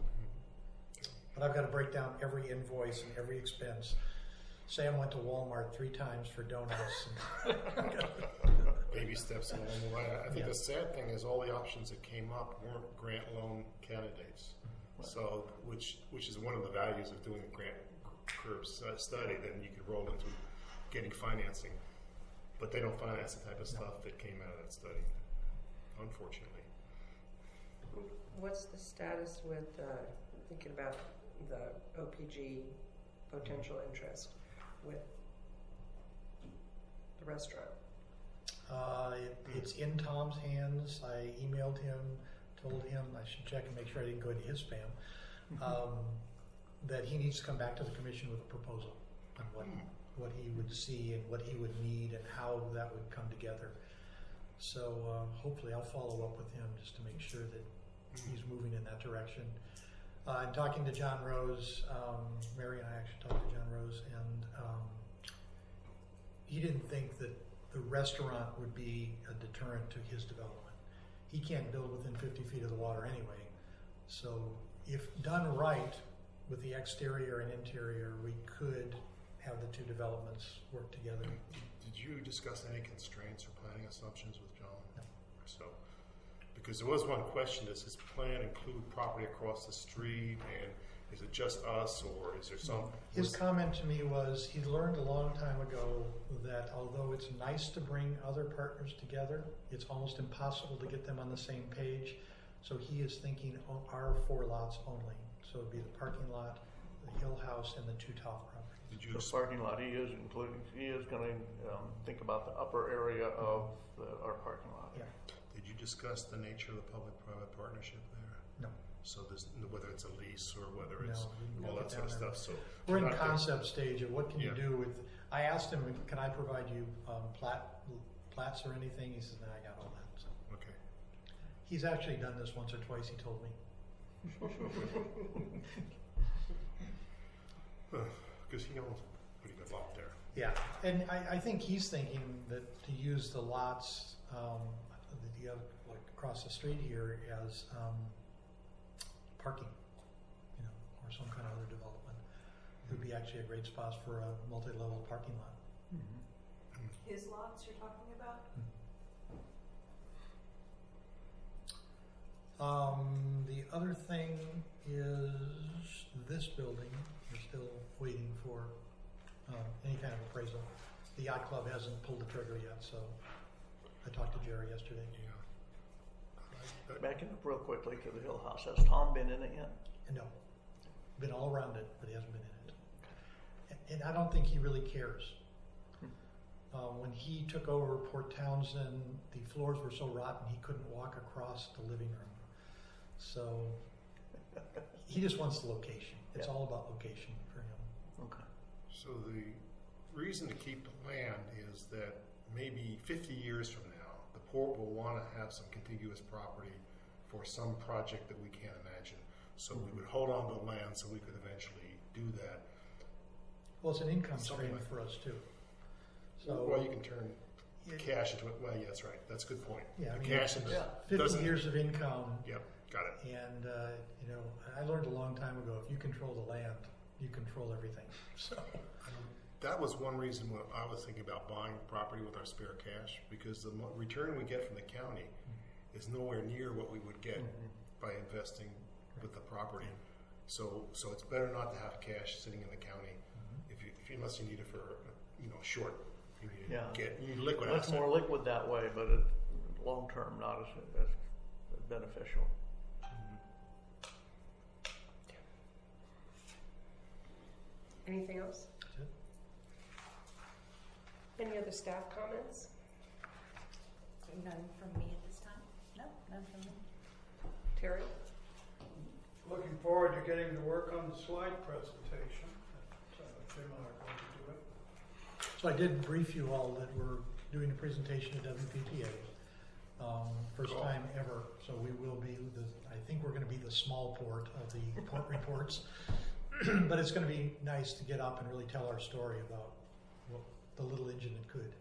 But I've got to break down every invoice and every expense. Sam went to Walmart 3 times for donuts. Baby steps along the way. I think the sad thing is all the options that came up weren't grant loan candidates. So, which is one of the values of doing a grant curve study. Then you could roll into getting financing, but they don't finance the type of stuff that came out of that study, unfortunately. What's the status with thinking about the OPG potential interest with the restaurant? It's in Tom's hands. I emailed him, told him I should check and make sure I didn't go into his spam, that he needs to come back to the commission with a proposal on what he would see and what he would need and how that would come together. So hopefully I'll follow up with him just to make sure that he's moving in that direction. In talking to John Rose, Mary and I actually talked to John Rose, and he didn't think that the restaurant would be a deterrent to his development. He can't build within 50 feet of the water anyway. So if done right with the exterior and interior, we could have the two developments work together. Did you discuss any constraints or planning assumptions with John? No. So, because there was one question, does his plan include property across the street, and is it just us, or is there some? His comment to me was he learned a long time ago that although it's nice to bring other partners together, it's almost impossible to get them on the same page. So he is thinking our 4 lots only. So it'd be the parking lot, the Hill House, and the 2 top properties. Did you? The parking lot, he is going to think about the upper area of our parking lot. Yeah. Did you discuss the nature of the public-private partnership there? No. So there's whether it's a lease or whether it's we all didn't that get sort of down there. stuff. So We're in not concept stage of what can you Yeah. do with. I asked him, can I provide you plats or anything? He says, no, I got all that. So Okay. he's actually done this once or twice. He told me. Because he owns a pretty good lot there. Yeah, and I think he's thinking that to use the lots, the other, like across the street here, as parking, or some kind of other development. It would be actually a great spot for a multi-level parking lot. His lots you're talking about? The other thing is this building. We're still waiting for any kind of appraisal. The yacht club hasn't pulled the trigger yet, so I talked to Jerry yesterday. Yeah. Backing up real quickly to the Hill House. Has Tom been in it yet? And no, been all around it, but he hasn't been in it. And I don't think he really cares. When he took over Port Townsend, the floors were so rotten he couldn't walk across the living room. So he just wants the location. It's all about location for him. Okay. So the reason to keep the land is that maybe 50 years from now, the port will want to have some contiguous property for some project that we can't imagine. So we would hold on to the land so we could eventually do that. Well, it's an income Something stream like for us too. So Well, you can turn cash into it. Well, yeah, that's right. That's a good point. Yeah, I The mean, cash into 50 doesn't. years of income. Yep, got it. And, I learned a long time ago, if you control the land, you control everything. So, That was one reason when I was thinking about buying property with our spare cash, because the return we get from the county is nowhere near what we would get by investing with the property. So it's better not to have cash sitting in the county unless you need it for short. You need liquid It's asset. more liquid that way, but long term not as beneficial. Anything else? that's it. Any other staff comments? None from me at this time? No, none from me. Terry? Looking forward to getting to work on the slide presentation. Jim and I are going to do it. So I did brief you all that we're doing a presentation at WPTA. First Cool. time ever. So we will be, I think we're going to be the small port of the port reports. But it's going to be nice to get up and really tell our story about what the little engine that could.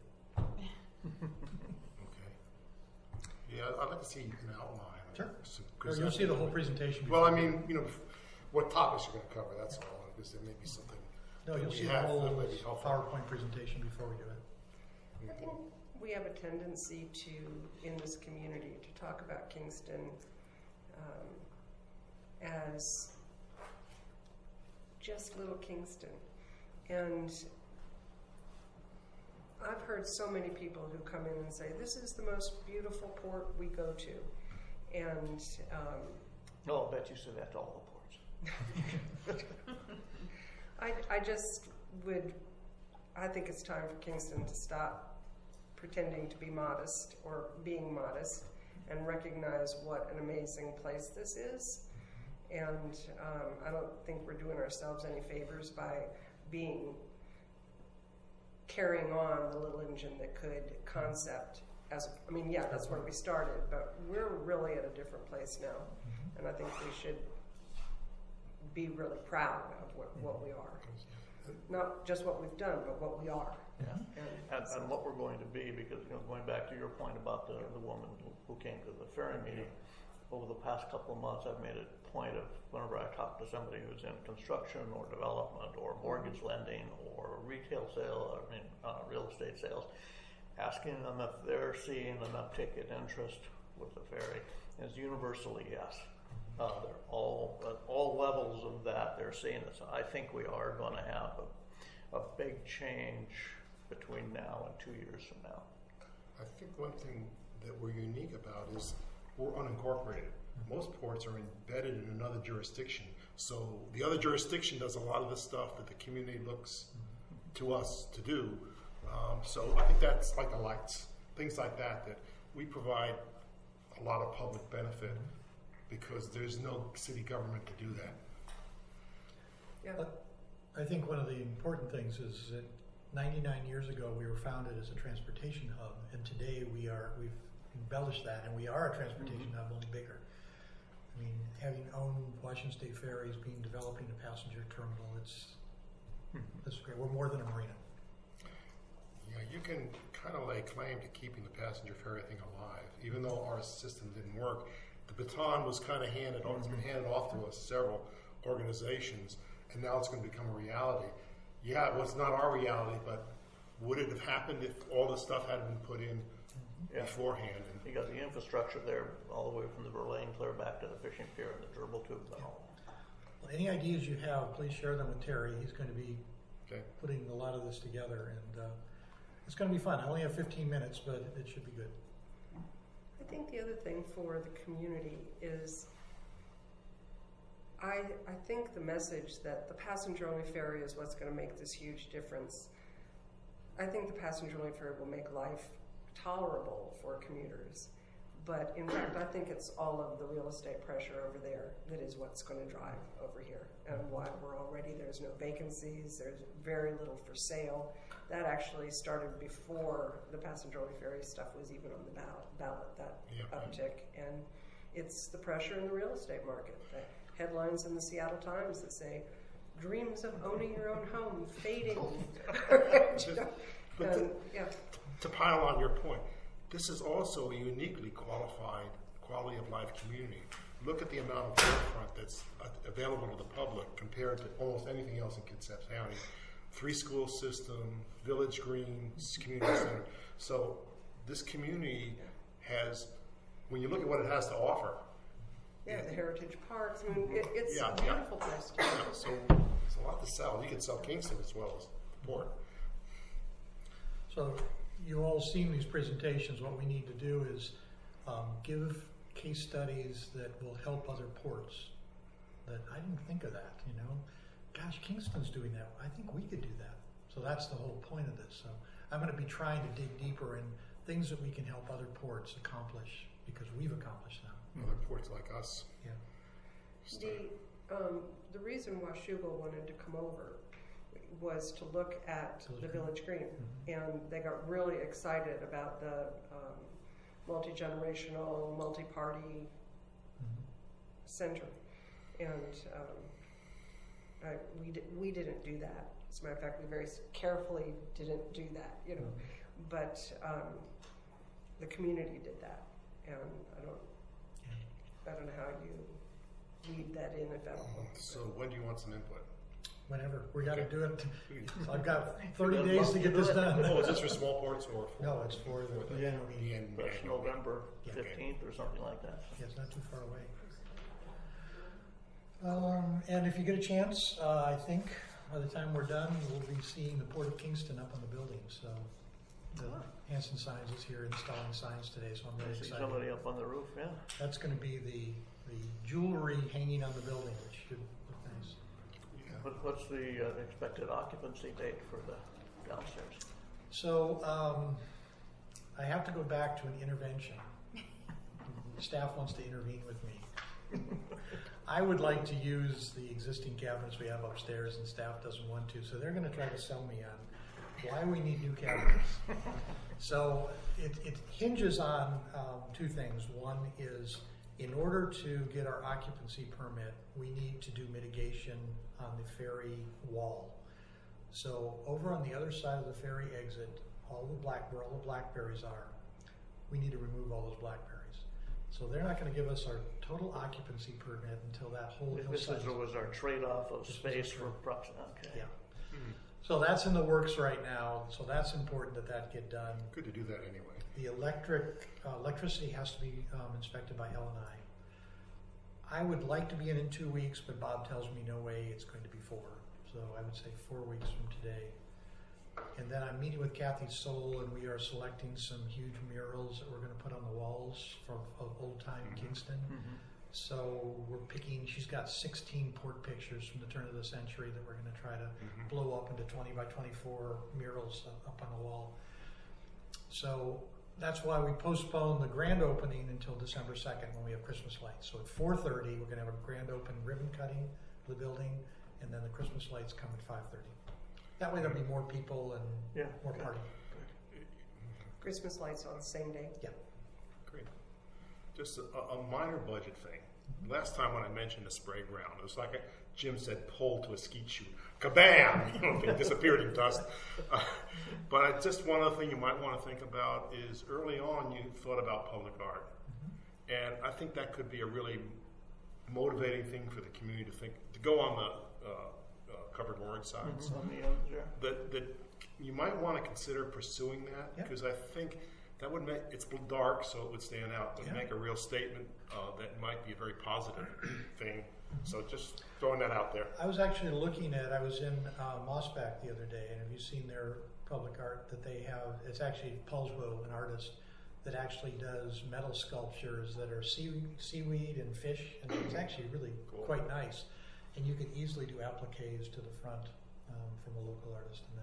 Okay. Yeah, I'd like to see an outline. Sure. So- Or 'cause you'll see the whole presentation. Well, I before. mean, what topics you're going to cover. That's all. Because there may be something. No, that you'll we see the have whole that might be helpful. PowerPoint presentation before we do it. I think we have a tendency to, in this community, to talk about Kingston as just little Kingston. And I've heard so many people who come in and say, this is the most beautiful port we go to. And No, I bet you said that to all the ports. I think it's time for Kingston to stop pretending to be modest or being modest and recognize what an amazing place this is. And I don't think we're doing ourselves any favors by carrying on the little engine that could concept that's where we started, but we're really at a different place now. And I think we should be really proud of what we are. Not just what we've done, but what we are. Yeah. And And what we're going to be, because going back to your point about the woman who came to the ferry meeting, over the past couple of months, I've made a point of whenever I talk to somebody who's in construction or development or mortgage lending or retail sale, real estate sales, asking them if they're seeing an uptick in interest with the ferry. Is universally yes. They're all at all levels of that. They're seeing this. I think we are going to have a big change between now and 2 years from now. I think one thing that we're unique about is we're unincorporated. Most ports are embedded in another jurisdiction. So the other jurisdiction does a lot of the stuff that the community looks to us to do. So I think that's like the lights, things like that, that we provide a lot of public benefit because there's no city government to do that. yeah. I think one of the important things is that 99 years ago we were founded as a transportation hub, and today we've embellished that, and we are a transportation hub, only bigger. I mean, having owned Washington State Ferries, developing a passenger terminal, it's great. We're more than a marina. Yeah, you can kind of lay claim to keeping the passenger ferry thing alive, even though our system didn't work. The baton was kind of handed off. It's been handed off to us, several organizations, and now it's going to become a reality. Yeah, well, it's not our reality, but would it have happened if all the stuff had been put in beforehand? And You got the infrastructure there all the way from the Verlaine clear back to the fishing pier and the gerbil tube. Well, any ideas you have, please share them with Terry. He's going to be okay. putting a lot of this together, and it's going to be fun. I only have 15 minutes, but it should be good. I think the other thing for the community is I think the message that the passenger-only ferry is what's going to make this huge difference. I think the passenger-only ferry will make life tolerable for commuters. But in fact, I think it's all of the real estate pressure over there that is what's going to drive over here. And why there's no vacancies, there's very little for sale. That actually started before the passenger-only ferry stuff was even on the ballot, that uptick. And it's the pressure in the real estate market. The headlines in the Seattle Times that say, dreams of owning your own home fading. To pile on your point, this is also a uniquely qualified quality of life community. Look at the amount of waterfront that's available to the public compared to almost anything else in Kitsap County. 3-school system, village greens, community center. So this community has, when you look at what it has to offer. Yeah, the heritage parks. I mean, it's a beautiful place to live. So there's a lot to sell. You can sell Kingston as well as the port. So you all seen these presentations. What we need to do is give case studies that will help other ports. That I didn't think of that, Gosh, Kingston's doing that. I think we could do that. So that's the whole point of this. So I'm going to be trying to dig deeper in things that we can help other ports accomplish because we've accomplished them. Other ports like us. Yeah. The reason Washougal wanted to come over was to look at the Village Green, and they got really excited about the multi-generational, multi-party center, and we didn't do that. As a matter of fact, we very carefully didn't do that, but the community did that, and I don't know how you weed that in if at all. So when do you want some input? Whenever. We got to do it. So I've got 30 days to get this done. Oh, is this for small ports or for? No, it's for the annual meeting. That's November 15th or something like that. Yeah, it's not too far away. And if you get a chance, I think by the time we're done, we'll be seeing the Port of Kingston up on the building. So the Hanson Signs is here installing signs today, so I'm really I see excited. somebody up on the roof, yeah. That's going to be the jewelry hanging on the building, which should look nice. What's the expected occupancy date for the downstairs? So I have to go back to an intervention. Staff wants to intervene with me. I would like to use the existing cabinets we have upstairs, and staff doesn't want to, so they're going to try to sell me on why we need new cabinets. So it hinges on two things. One is In order to get our occupancy permit, we need to do mitigation on the ferry wall. So over on the other side of the ferry exit, where all the blackberries are, we need to remove all those blackberries. So they're not going to give us our total occupancy permit until that whole This hillside. was our trade-off of This was space a for trade. proximity. Okay. Yeah. So that's in the works right now. So that's important that get done. Good to do that anyway. The electricity has to be inspected by L&I. I would like to be in 2 weeks, but Bob tells me no way, it's going to be 4. So I would say 4 weeks from today. And then I'm meeting with Kathy Soul, and we are selecting some huge murals that we're going to put on the walls of old time Kingston. Mhm. So we're picking, she's got 16 port pictures from the turn of the century that we're going to try to blow up into 20 by 24 murals up on the wall. So that's why we postponed the grand opening until December 2nd when we have Christmas lights. So at 4:30, we're going to have a grand open ribbon cutting of the building, and then the Christmas lights come at 5:30. That way there'll be more people and Yeah. more Okay. party. Christmas lights on the same day. Yeah. Great. Just a minor budget thing. Last time when I mentioned the spray ground, it was like Jim said, pull to a skeet shoot. Kabam! You know, it disappeared in dust. But just one other thing you might want to think about is early on you thought about public art. And I think that could be a really motivating thing for the community to go on the covered mortgage signs. On the ends there. That you might want to consider pursuing that Yeah. because I think that would make it's dark, so it would stand out, but Yeah. make a real statement that might be a very positive thing. So just throwing that out there. I was actually looking at, I was in Mossback the other day, and have you seen their public art that they have? It's actually Paulsbo, an artist, that actually does metal sculptures that are seaweed and fish, and it's actually really Cool. quite nice. And you could easily do appliques to the front from a local artist in that.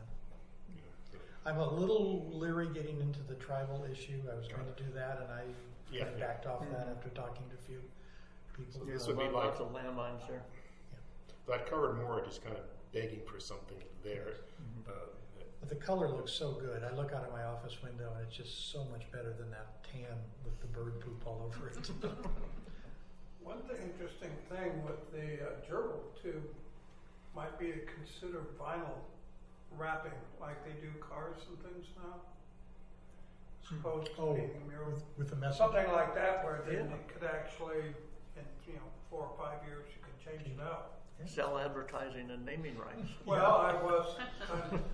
I'm a little leery getting into the tribal issue. I was trying to do that, and I Yeah. kind of backed off that after talking to a few people. This would be Lots like of landmines there. that covered mortgage is kind of begging for something there. But the color looks so good. I look out of my office window, and it's just so much better than that tan with the bird poop all over it. One interesting thing with the gerbil too might be to consider vinyl wrapping like they do cars and things now. As opposed to Oh, being a mural. with the message. Something like that where then Yeah. you could actually, in 4 or 5 years, you could change it out. Sell advertising and naming rights. Well, I was kind of,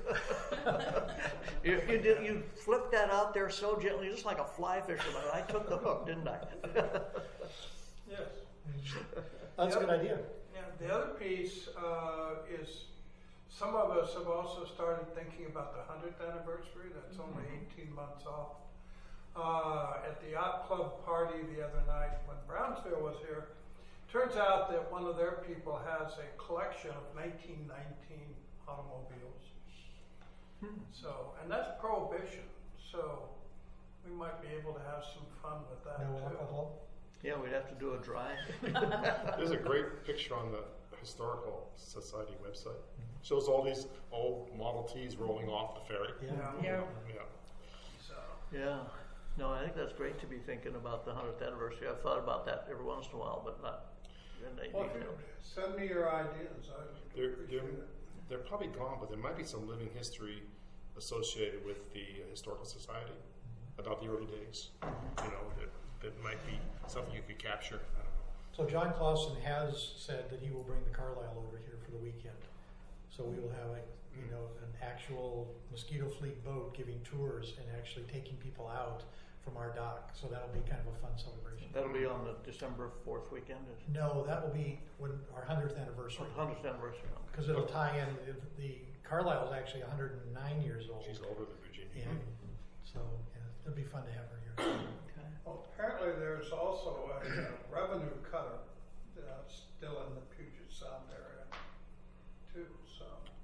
You flipped that out there so gently, just like a fly fisherman. I took the hook, didn't I? yes. That's a good idea. Yeah, the other piece is some of us have also started thinking about the 100th anniversary. That's only 18 months off. At the yacht club party the other night when Brownsville was here, turns out that one of their people has a collection of 1919 automobiles. So, and that's prohibition. So we might be able to have some fun with that No too. alcohol. Yeah, we'd have to do a dry. There's a great picture on the Historical Society website. Shows all these old Model Ts rolling off the ferry. Yeah. Yeah. Yeah. So. Yeah. No, I think that's great to be thinking about the 100th anniversary. I've thought about that every once in a while, but not in any Well, if you detail. send me your ideas. I would appreciate it. They're probably gone, but there might be some living history associated with the Historical Society about the early days. You know, that might be something you could capture. I don't know. So John Clausen has said that he will bring the Carlisle over here for the weekend. So we will have an actual mosquito fleet boat giving tours and actually taking people out from our dock. So that'll be kind of a fun celebration. That'll be on the December 4th weekend. No, that will be when our 100th anniversary. 100th anniversary. Because it'll tie in. The Carlisle is actually 109 years old. She's older than Virginia. And so it'll be fun to have her here. Well, apparently there's also a revenue cutter still in the Puget Sound area too. So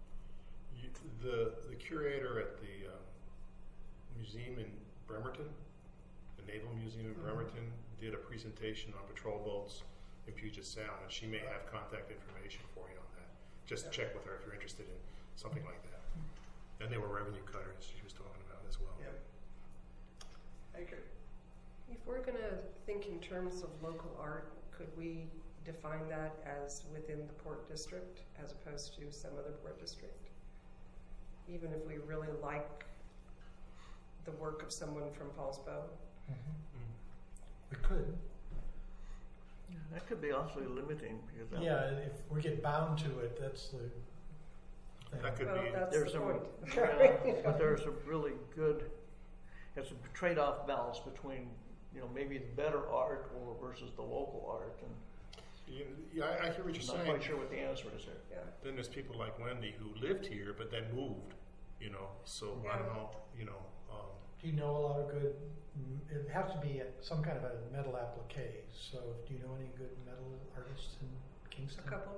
The curator at the museum in Bremerton, the Naval Museum in Bremerton, did a presentation on patrol boats in Puget Sound, and she may have contact information for you on that. Just check with her if you're interested in something like that. And they were revenue cutters she was talking about as well. yep. Thank you. If we're going to think in terms of local art, could we define that as within the Port District as opposed to some other Port District? Even if we really like the work of someone from Fallsbow? We could. That could be awfully limiting because that- Yeah, if we get bound to it, that's the thing. That could Well, be. that's there's the a point. yeah, but there's a really good. It's a trade-off balance between maybe the better art or versus the local art, and Yeah, I hear what you're I'm not saying. quite sure what the answer is there. Yeah. Then there's people like Wendy who lived here but then moved, so I don't know, Do you know a lot of good? It has to be some kind of a metal applique. So, do you know any good metal artists in Kingston? A couple.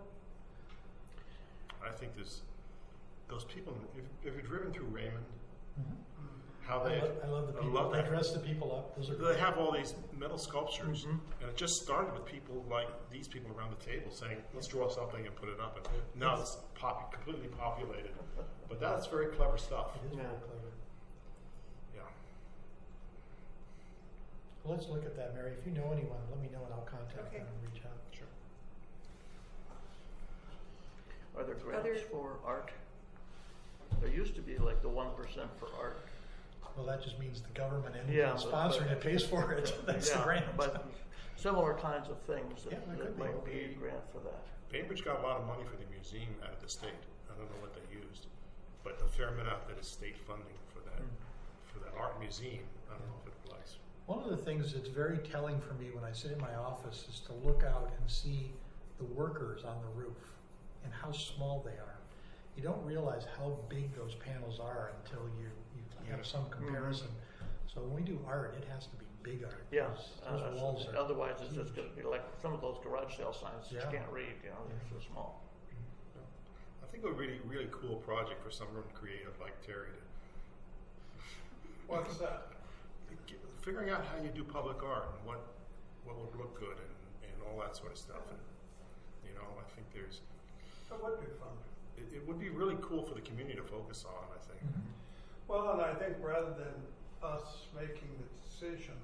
I think there's those people, if you've driven through Raymond, Mhm. how they, I love the I people. love They that. dress the people up. Those are they great. have all these metal sculptures, Mhm. and it just started with people like these people around the table saying, let's draw something and put it up, and now it's completely populated. But that's very clever stuff. It is very Yeah. clever. Yeah. Well, let's look at that, Mary. If you know anyone, let me know and I'll contact Okay. them and reach out. Sure. Are there grants Other- for art? There used to be like the 1% for art. Well, that just means the government entity Yeah, but- sponsoring it pays for it. That's the grant. But similar kinds of things that, Yeah, there that could be. might be a grant for that. Bainbridge got a lot of money for the museum out of the state. I don't know what they used, but a fair amount of that is state funding for that art museum. I don't know if it applies. One of the things that's very telling for me when I sit in my office is to look out and see the workers on the roof and how small they are. You don't realize how big those panels are until you have some comparison. So when we do art, it has to be big art. Yeah. Those walls are. Otherwise, it's just going to be like some of those garage sale signs that Yeah. you can't read. They're so small. I think a really, really cool project for someone creative like Terry to What's that? figuring out how you do public art and what would look good and all that sort of stuff. And I think there's That would be fun. it would be really cool for the community to focus on. I think. Mhm. Well, and I think rather than us making the decision,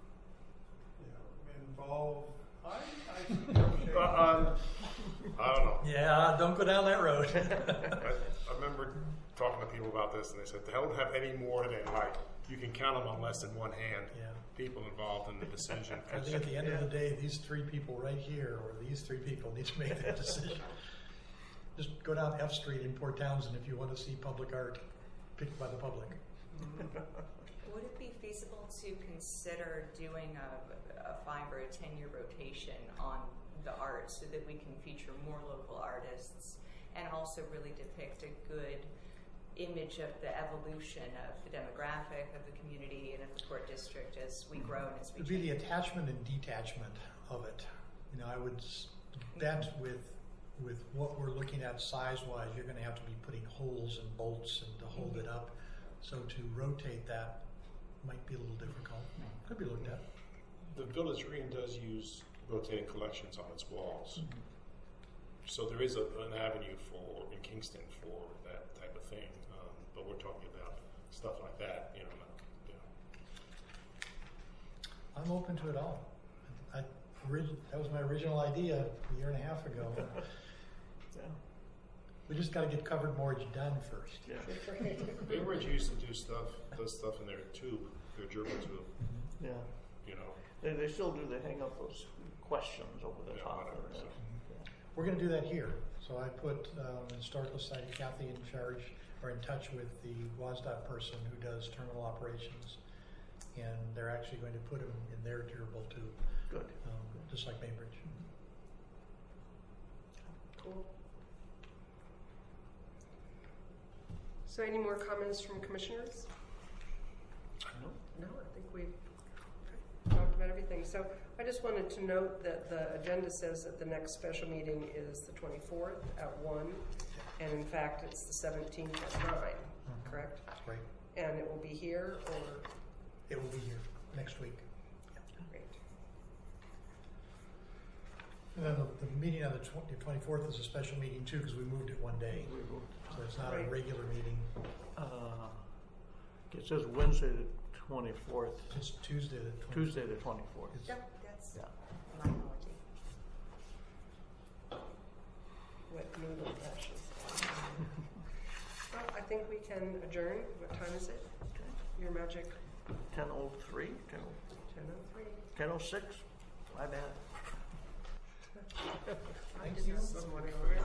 involve, I suggest. I don't know. Yeah, don't go down that road. I remember talking to people about this, and they said they don't have any more than you can count them on less than one hand. Yeah. People involved in the decision. I think at the end of the day, these three people right here, or these three people, need to make that decision. Just go down F Street in Port Townsend if you want to see public art picked by the public. Would it be feasible to consider doing a 5 or a 10-year rotation on the art so that we can feature more local artists and also really depict a good image of the evolution of the demographic of the community and of the Port District as we grow and as we It would be the change? attachment and detachment of it. I would, that's with what we're looking at size-wise, you're going to have to be putting holes and bolts and to hold it up. So to rotate that might be a little difficult. Could be looked at. The Village Green does use rotating collections on its walls. So there is an avenue in Kingston for that type of thing. But we're talking about stuff like that, I'm open to it all. That was my original idea a year and a half ago. Yeah. We just got to get covered mortgage done first. Yeah. Bainbridge used to does stuff in their tube, their gerbil tube, Yeah. you know. They still do. They hang up those questions over the Yeah, top. whatever, of it. so. We're going to do that here. So I put Historical Society, Kathy in charge, or in touch with the WASDOT person who does terminal operations. And they're actually going to put them in their gerbil tube, Good. just like Bainbridge. Cool. So any more comments from commissioners? No, I think we've talked about everything. So I just wanted to note that the agenda says that the next special meeting is the 24th at 1, and in fact it's the 17th at 9, correct? Right. And it will be here or? It will be here next week. Great. And then the meeting on the 24th is a special meeting too, because we moved it one day. So it's not a Right. regular meeting. It says Wednesday the 24th, It's Tuesday the 20th. Tuesday the 24th. Yep, that's Yeah. my apology. Wet noodle dashes. Well, I think we can adjourn. What time is it? Your magic 10:03, 10:03. 10:06, my bad. I did this morning already.